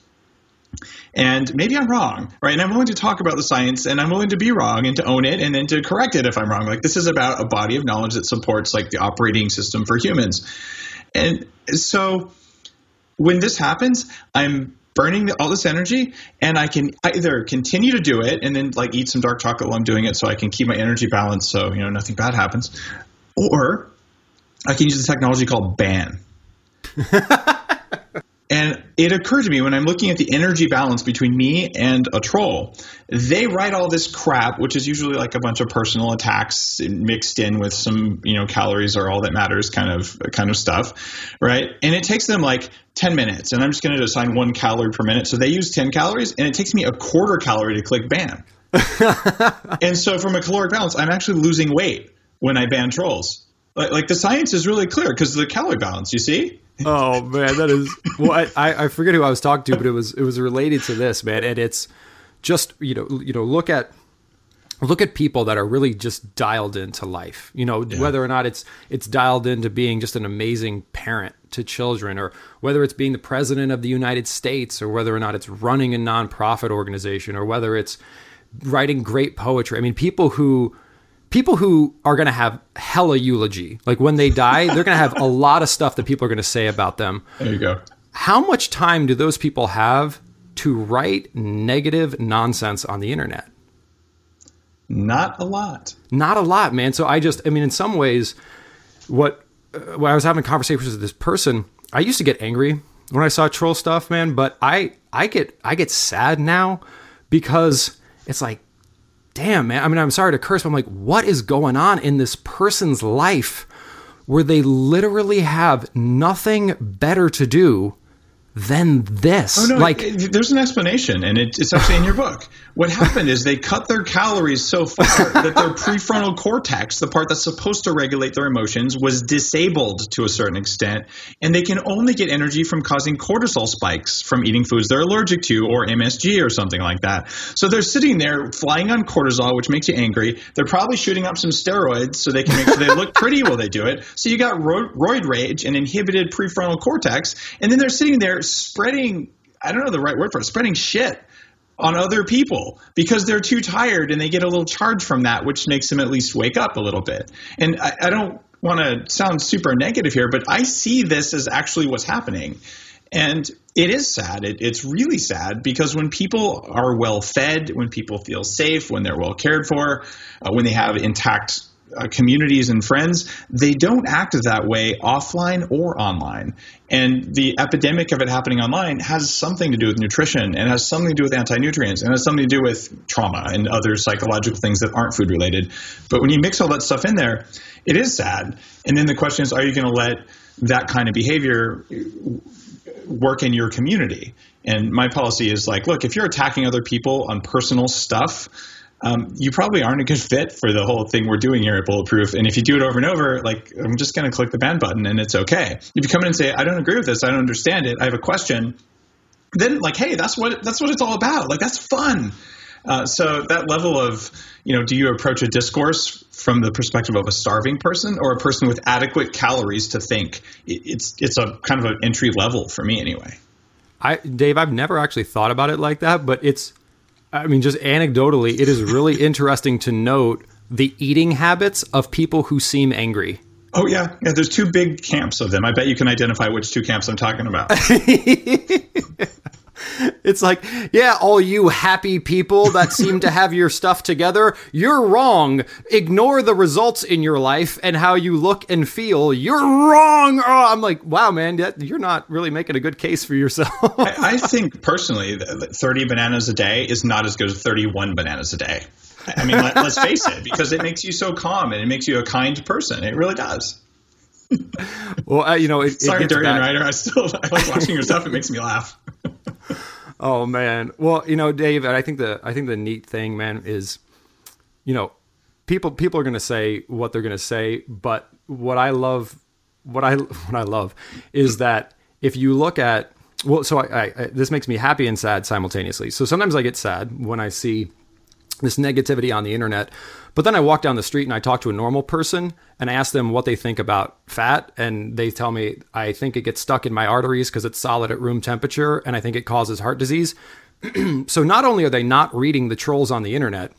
and maybe I'm wrong, right? And I'm willing to talk about the science, and I'm willing to be wrong and to own it, and then to correct it if I'm wrong. Like this is about a body of knowledge that supports like the operating system for humans, and so when this happens, I'm burning all this energy, and I can either continue to do it and then like eat some dark chocolate while I'm doing it so I can keep my energy balanced so, you know, nothing bad happens, or I can use the technology called ban. And it occurred to me when I'm looking at the energy balance between me and a troll, they write all this crap, which is usually like a bunch of personal attacks mixed in with some, you know, calories are all that matters kind of kind of stuff, right? And it takes them like ten minutes, and I'm just going to assign one calorie per minute. So they use ten calories, and it takes me a quarter calorie to click ban. And so from a caloric balance, I'm actually losing weight when I ban trolls. Like, like the science is really clear because of the calorie balance, you see? Oh man, that is well. I, I forget who I was talking to, but it was it was related to this, man. And it's just you know you know look at look at people that are really just dialed into life. You know, yeah. Whether or not it's it's dialed into being just an amazing parent to children, or whether it's being the president of the United States, or whether or not it's running a nonprofit organization, or whether it's writing great poetry. I mean, people who. People who are going to have hella eulogy, like when they die, they're going to have a lot of stuff that people are going to say about them. There you go. How much time do those people have to write negative nonsense on the internet? Not a lot. Not a lot, man. So I just, I mean, in some ways, what, uh, when I was having conversations with this person, I used to get angry when I saw troll stuff, man, but I, I get, I get sad now because it's like, damn, man. I mean, I'm sorry to curse, but I'm like, what is going on in this person's life where they literally have nothing better to do than this? Oh, no, like, it, it, there's an explanation, and it, it's actually in your book. What happened is they cut their calories so far that their prefrontal cortex, the part that's supposed to regulate their emotions, was disabled to a certain extent, and they can only get energy from causing cortisol spikes from eating foods they're allergic to, or M S G or something like that. So they're sitting there flying on cortisol, which makes you angry. They're probably shooting up some steroids so they can make sure they look pretty while they do it. So you got ro- roid rage and inhibited prefrontal cortex, and then they're sitting there spreading, I don't know the right word for it, spreading shit on other people because they're too tired and they get a little charge from that, which makes them at least wake up a little bit. And I, I don't want to sound super negative here, but I see this as actually what's happening. And it is sad. It, it's really sad because when people are well fed, when people feel safe, when they're well cared for, uh, when they have intact Uh, communities and friends, they don't act that way offline or online. And the epidemic of it happening online has something to do with nutrition, and has something to do with anti-nutrients, and has something to do with trauma and other psychological things that aren't food related. But when you mix all that stuff in there, it is sad. And then the question is, are you going to let that kind of behavior work in your community. And my policy is like, look, if you're attacking other people on personal stuff, um, you probably aren't a good fit for the whole thing we're doing here at Bulletproof. And if you do it over and over, like, I'm just going to click the ban button and it's okay. If you come in and say, I don't agree with this, I don't understand it, I have a question, then like, hey, that's what that's what it's all about. Like, that's fun. Uh, so that level of, you know, do you approach a discourse from the perspective of a starving person or a person with adequate calories to think? It's it's a kind of an entry level for me anyway. I, Dave, I've never actually thought about it like that, but it's, I mean, just anecdotally, it is really interesting to note the eating habits of people who seem angry. Oh, yeah. Yeah. There's two big camps of them. I bet you can identify which two camps I'm talking about. It's like, yeah, all you happy people that seem to have your stuff together, you're wrong. Ignore the results in your life and how you look and feel. You're wrong. Oh, I'm like, wow, man, you're not really making a good case for yourself. I, I think personally that thirty bananas a day is not as good as thirty-one bananas a day. I mean, let, let's face it, because it makes you so calm and it makes you a kind person. It really does. Well, uh, you know, it, sorry, it gets Durian back. Rider. I still I like watching your stuff. It makes me laugh. Oh man. Well, you know, Dave, I think the I think the neat thing, man, is, you know, people people are going to say what they're going to say, but what I love, what I what I love, is that if you look at, well, so I, I this makes me happy and sad simultaneously. So sometimes I get sad when I see this negativity on the internet, but then I walk down the street and I talk to a normal person and I ask them what they think about fat. And they tell me, I think it gets stuck in my arteries because it's solid at room temperature. And I think it causes heart disease. So not only are they not reading the trolls on the internet,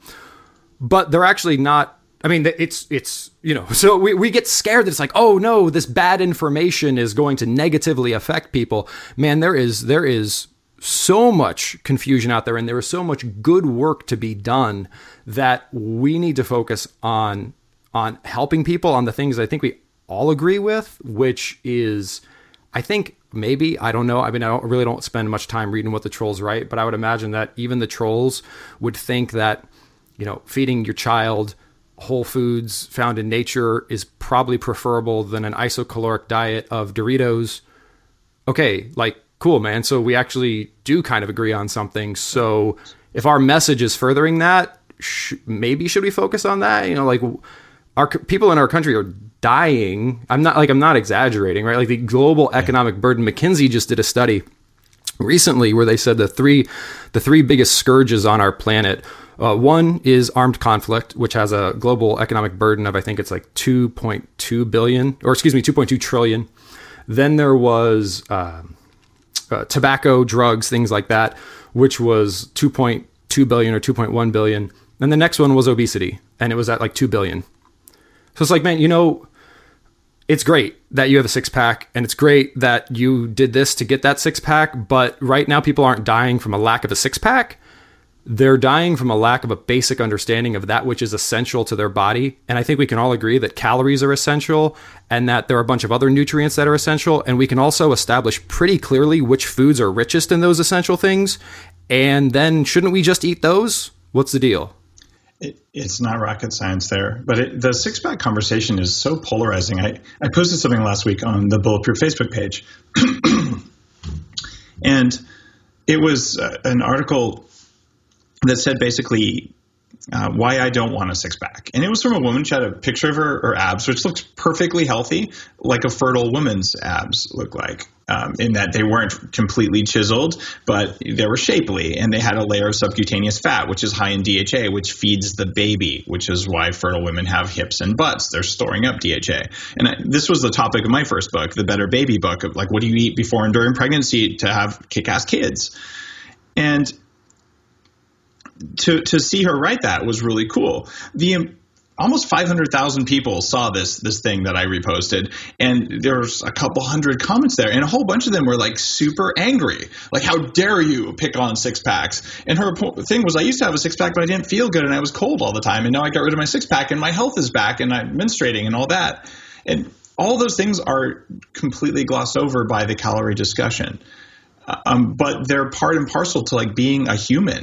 but they're actually not, I mean, it's, it's, you know, so we, we get scared that it's like, oh no, this bad information is going to negatively affect people. Man, there is, there is so much confusion out there, and there is so much good work to be done that we need to focus on on helping people on the things I think we all agree with, which is, I think maybe, I don't know. I mean, I don't, really don't spend much time reading what the trolls write, but I would imagine that even the trolls would think that, you know, feeding your child whole foods found in nature is probably preferable than an isocaloric diet of Doritos. Okay, like, cool, man. So we actually do kind of agree on something. So if our message is furthering that, sh- maybe should we focus on that? You know, like, our people in our country are dying. I'm not like, I'm not exaggerating, right? Like the global economic burden. McKinsey just did a study recently where they said the three, the three biggest scourges on our planet. Uh, one is armed conflict, which has a global economic burden of, I think it's like two point two billion, or excuse me, two point two trillion. Then there was, uh, Uh, tobacco, drugs, things like that, which was two point two billion or two point one billion. And the next one was obesity, and it was at like two billion. So it's like, man, you know, it's great that you have a six pack, and it's great that you did this to get that six pack. But right now, people aren't dying from a lack of a six pack. They're dying from a lack of a basic understanding of that which is essential to their body. And I think we can all agree that calories are essential and that there are a bunch of other nutrients that are essential. And we can also establish pretty clearly which foods are richest in those essential things. And then shouldn't we just eat those? What's the deal? It, it's not rocket science there, but it, the six-pack conversation is so polarizing. I, I posted something last week on the Bulletproof Facebook page. And it was uh, an article that said basically uh, why I don't want a six-pack. And it was from a woman. She had a picture of her, her abs, which looked perfectly healthy, like a fertile woman's abs look like, um, in that they weren't completely chiseled, but they were shapely. And they had a layer of subcutaneous fat, which is high in D H A, which feeds the baby, which is why fertile women have hips and butts. They're storing up D H A. And I, this was the topic of my first book, the Better Baby book, of like, what do you eat before and during pregnancy to have kick-ass kids? And To to see her write that was really cool. The um, almost five hundred thousand people saw this this thing that I reposted, and there was a couple hundred comments there, and a whole bunch of them were like super angry, like, how dare you pick on six packs? And her thing was, I used to have a six pack, but I didn't feel good, and I was cold all the time, and now I got rid of my six pack, and my health is back, and I'm menstruating and all that, and all those things are completely glossed over by the calorie discussion, um, but they're part and parcel to like being a human.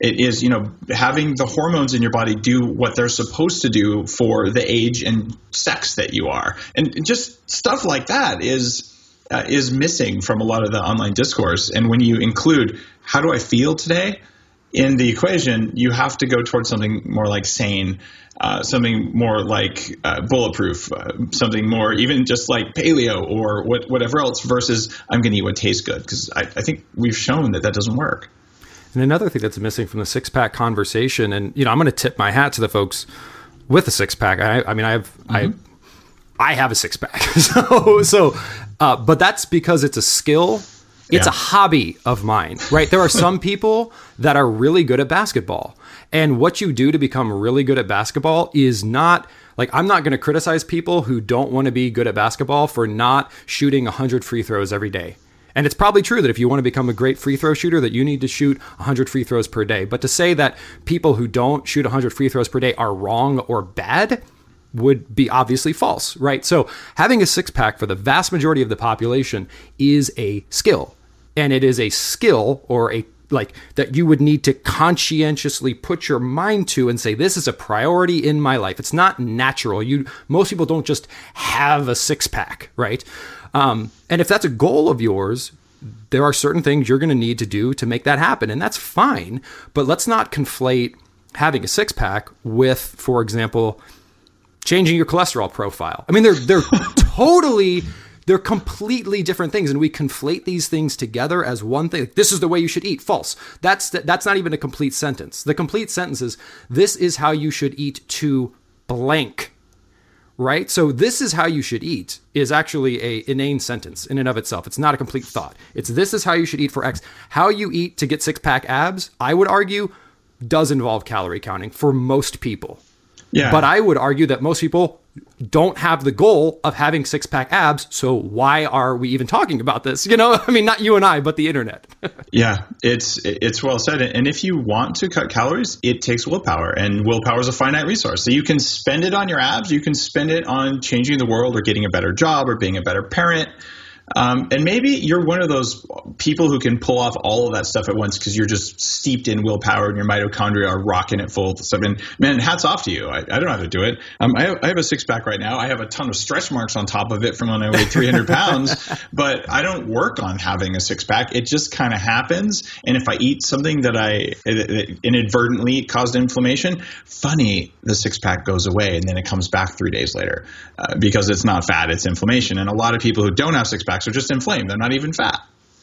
It is, you know, having the hormones in your body do what they're supposed to do for the age and sex that you are. And just stuff like that is uh, is missing from a lot of the online discourse. And when you include, how do I feel today in the equation, you have to go towards something more like sane, uh, something more like uh, bulletproof, uh, something more even just like paleo or what, whatever else versus I'm going to eat what tastes good. Because I, I think we've shown that that doesn't work. And another thing that's missing from the six pack conversation, and you know, I'm going to tip my hat to the folks with a six pack. I, I mean, I have, mm-hmm. I, I have a six pack. so, so, uh, but that's because it's a skill. It's yeah. a hobby of mine, right? There are some people that are really good at basketball, and what you do to become really good at basketball is not like, I'm not going to criticize people who don't want to be good at basketball for not shooting one hundred free throws every day. And it's probably true that if you want to become a great free throw shooter, that you need to shoot one hundred free throws per day. But to say that people who don't shoot one hundred free throws per day are wrong or bad would be obviously false, right? So having a six pack for the vast majority of the population is a skill. And it is a skill or a like that you would need to conscientiously put your mind to and say, this is a priority in my life. It's not natural. You most people don't just have a six pack, right? Um, and if that's a goal of yours, there are certain things you're going to need to do to make that happen. And that's fine. But let's not conflate having a six pack with, for example, changing your cholesterol profile. I mean, they're, they're totally, they're completely different things. And we conflate these things together as one thing. This is the way you should eat. False. That's, that's not even a complete sentence. The complete sentence is, this is how you should eat to blank. Right? So this is how you should eat is actually a inane sentence in and of itself. It's not a complete thought. It's this is how you should eat for X. How you eat to get six pack abs, I would argue, does involve calorie counting for most people. Yeah. But I would argue that most people don't have the goal of having six pack abs. So why are we even talking about this? You know, I mean, not you and I, but the internet. Yeah, it's it's well said. And if you want to cut calories, it takes willpower, and willpower is a finite resource. So you can spend it on your abs. You can spend it on changing the world or getting a better job or being a better parent. Um, and maybe you're one of those people who can pull off all of that stuff at once because you're just steeped in willpower and your mitochondria are rocking it full of stuff. And man, hats off to you. I, I don't know how to do it. Um, I, have, I have a six pack right now. I have a ton of stretch marks on top of it from when I weighed three hundred pounds, but I don't work on having a six pack. It just kind of happens. And if I eat something that I that inadvertently caused inflammation, funny, the six pack goes away and then it comes back three days later uh, because it's not fat, it's inflammation. And a lot of people who don't have six packs are just inflamed. They're not even fat.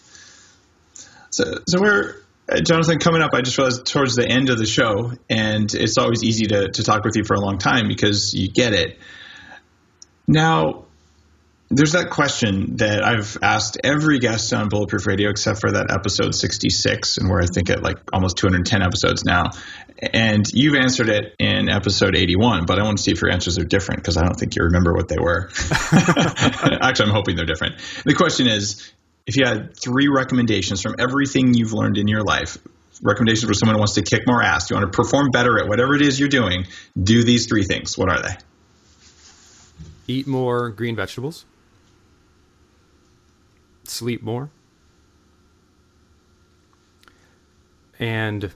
So, so we're, uh, Jonathan, coming up, I just realized towards the end of the show, and it's always easy to, to talk with you for a long time because you get it. Now, there's that question that I've asked every guest on Bulletproof Radio except for that episode sixty-six, and where I think at like almost two hundred ten episodes now. And you've answered it in episode eighty-one, but I want to see if your answers are different because I don't think you remember what they were. Actually, I'm hoping they're different. The question is, if you had three recommendations from everything you've learned in your life, recommendations for someone who wants to kick more ass, you want to perform better at whatever it is you're doing, do these three things. What are they? Eat more green vegetables. Sleep more. And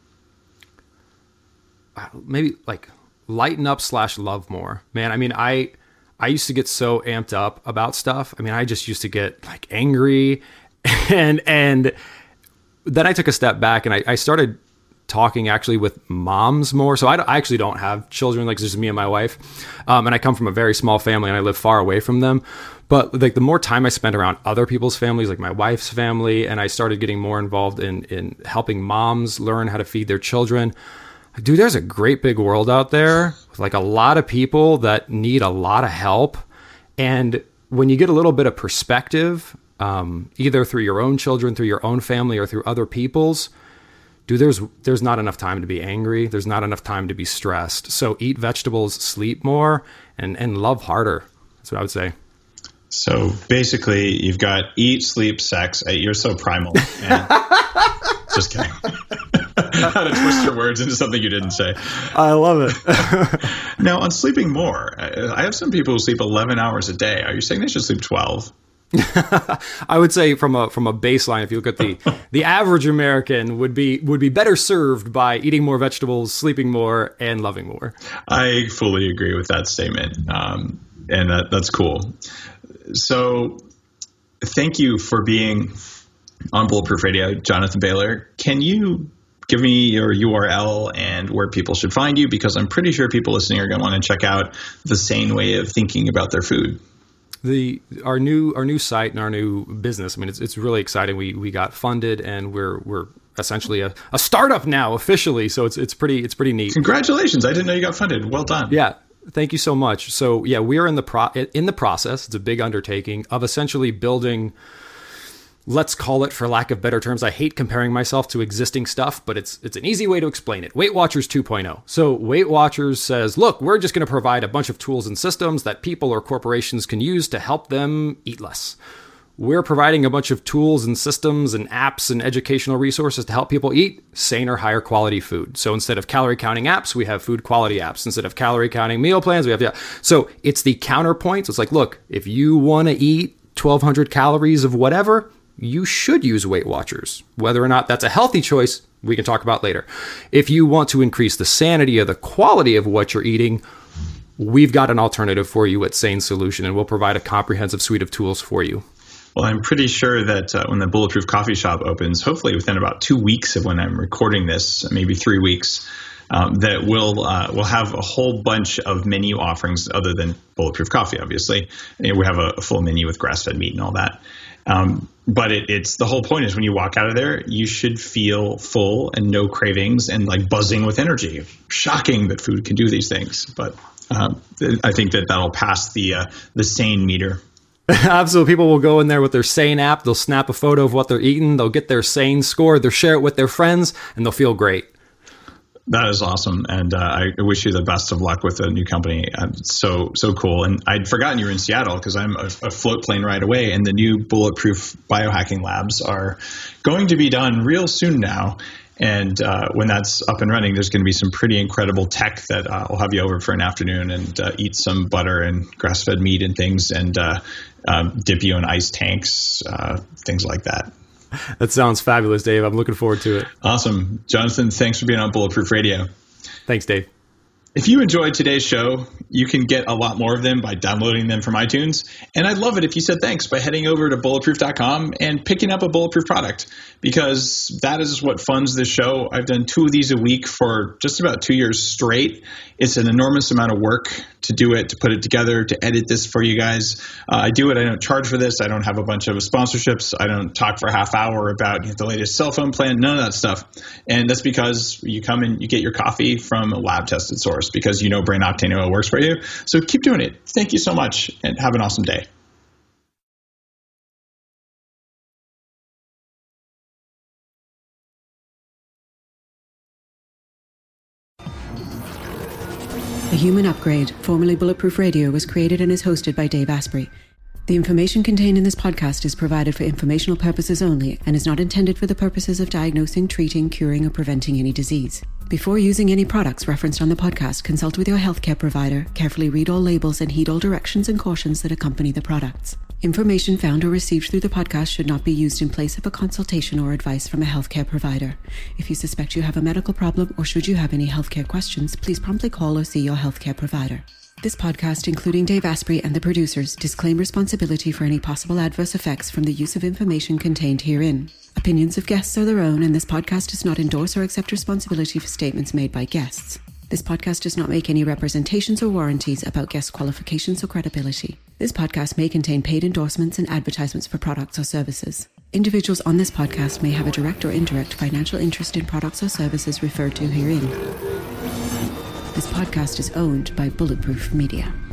maybe like lighten up slash love more. Man, I mean, I I used to get so amped up about stuff. I mean, I just used to get like angry and and then I took a step back and I, I started talking actually with moms more. So I, I actually don't have children, like it's just me and my wife. Um, and I come from a very small family and I live far away from them. But like the more time I spent around other people's families, like my wife's family, and I started getting more involved in, in helping moms learn how to feed their children. Dude, there's a great big world out there with like a lot of people that need a lot of help. And when you get a little bit of perspective, um, either through your own children, through your own family, or through other people's, dude, there's there's not enough time to be angry. There's not enough time to be stressed. So eat vegetables, sleep more, and, and love harder. That's what I would say. So basically, you've got eat, sleep, sex. You're so primal. And just kidding. How to twist your words into something you didn't say. I love it. Now, on sleeping more, I have some people who sleep eleven hours a day. Are you saying they should sleep twelve? I would say from a from a baseline, if you look at the the average American would be would be better served by eating more vegetables, sleeping more, and loving more. I fully agree with that statement, um, and that, that's cool. So, thank you for being on Bulletproof Radio, Jonathan Baylor. Can you give me your U R L and where people should find you? Because I'm pretty sure people listening are going to want to check out the sane way of thinking about their food. The our new our new site and our new business. I mean, it's it's really exciting. We we got funded and we're we're essentially a, a startup now officially. So it's it's pretty it's pretty neat. Congratulations! I didn't know you got funded. Well done. Yeah, thank you so much. So yeah, we are in the pro in the process. It's a big undertaking of essentially building. Let's call it, for lack of better terms, I hate comparing myself to existing stuff, but it's it's an easy way to explain it. Weight Watchers two point oh. So Weight Watchers says, look, we're just going to provide a bunch of tools and systems that people or corporations can use to help them eat less. We're providing a bunch of tools and systems and apps and educational resources to help people eat saner, higher quality food. So instead of calorie counting apps, we have food quality apps. Instead of calorie counting meal plans, we have, yeah. So it's the counterpoint. So it's like, look, if you want to eat twelve hundred calories of whatever, you should use Weight Watchers. Whether or not that's a healthy choice, we can talk about later. If you want to increase the sanity or the quality of what you're eating, we've got an alternative for you at Sane Solution, and we'll provide a comprehensive suite of tools for you. Well, I'm pretty sure that uh, when the Bulletproof Coffee Shop opens, hopefully within about two weeks of when I'm recording this, maybe three weeks, um, that we'll uh, we'll have a whole bunch of menu offerings other than Bulletproof Coffee, obviously. You know, we have a, a full menu with grass-fed meat and all that. Um, but it, it's the whole point is when you walk out of there, you should feel full and no cravings and like buzzing with energy. Shocking that food can do these things, but um, I think that that'll pass the uh, the sane meter. Absolutely. People will go in there with their Sane app. They'll snap a photo of what they're eating. They'll get their Sane score. They'll share it with their friends, and they'll feel great. That is awesome, and uh, I wish you the best of luck with the new company. Uh, it's so so cool, and I'd forgotten you were in Seattle because I'm a, a float plane right away, and the new Bulletproof biohacking labs are going to be done real soon now. And uh, when that's up and running, there's going to be some pretty incredible tech that uh, I'll have you over for an afternoon and uh, eat some butter and grass-fed meat and things, and uh, um, dip you in ice tanks, uh, things like that. That sounds fabulous, Dave. I'm looking forward to it. Awesome. Jonathan, thanks for being on Bulletproof Radio. Thanks, Dave. If you enjoyed today's show, you can get a lot more of them by downloading them from iTunes. And I'd love it if you said thanks by heading over to bulletproof dot com and picking up a Bulletproof product, because that is what funds this show. I've done two of these a week for just about two years straight. It's an enormous amount of work to do it, to put it together, to edit this for you guys. Uh, I do it. I don't charge for this. I don't have a bunch of sponsorships. I don't talk for a half hour about you know, the latest cell phone plan, none of that stuff. And that's because you come and you get your coffee from a lab-tested source, because you know Brain Octane Oil works for you. So keep doing it. Thank you so much, and have an awesome day. The Human Upgrade, formerly Bulletproof Radio, was created and is hosted by Dave Asprey. The information contained in this podcast is provided for informational purposes only and is not intended for the purposes of diagnosing, treating, curing, or preventing any disease. Before using any products referenced on the podcast, consult with your healthcare provider, carefully read all labels, and heed all directions and cautions that accompany the products. Information found or received through the podcast should not be used in place of a consultation or advice from a healthcare provider. If you suspect you have a medical problem or should you have any healthcare questions, please promptly call or see your healthcare provider. This podcast, including Dave Asprey and the producers, disclaim responsibility for any possible adverse effects from the use of information contained herein. Opinions of guests are their own, and this podcast does not endorse or accept responsibility for statements made by guests. This podcast does not make any representations or warranties about guest qualifications or credibility. This podcast may contain paid endorsements and advertisements for products or services. Individuals on this podcast may have a direct or indirect financial interest in products or services referred to herein. This podcast is owned by Bulletproof Media.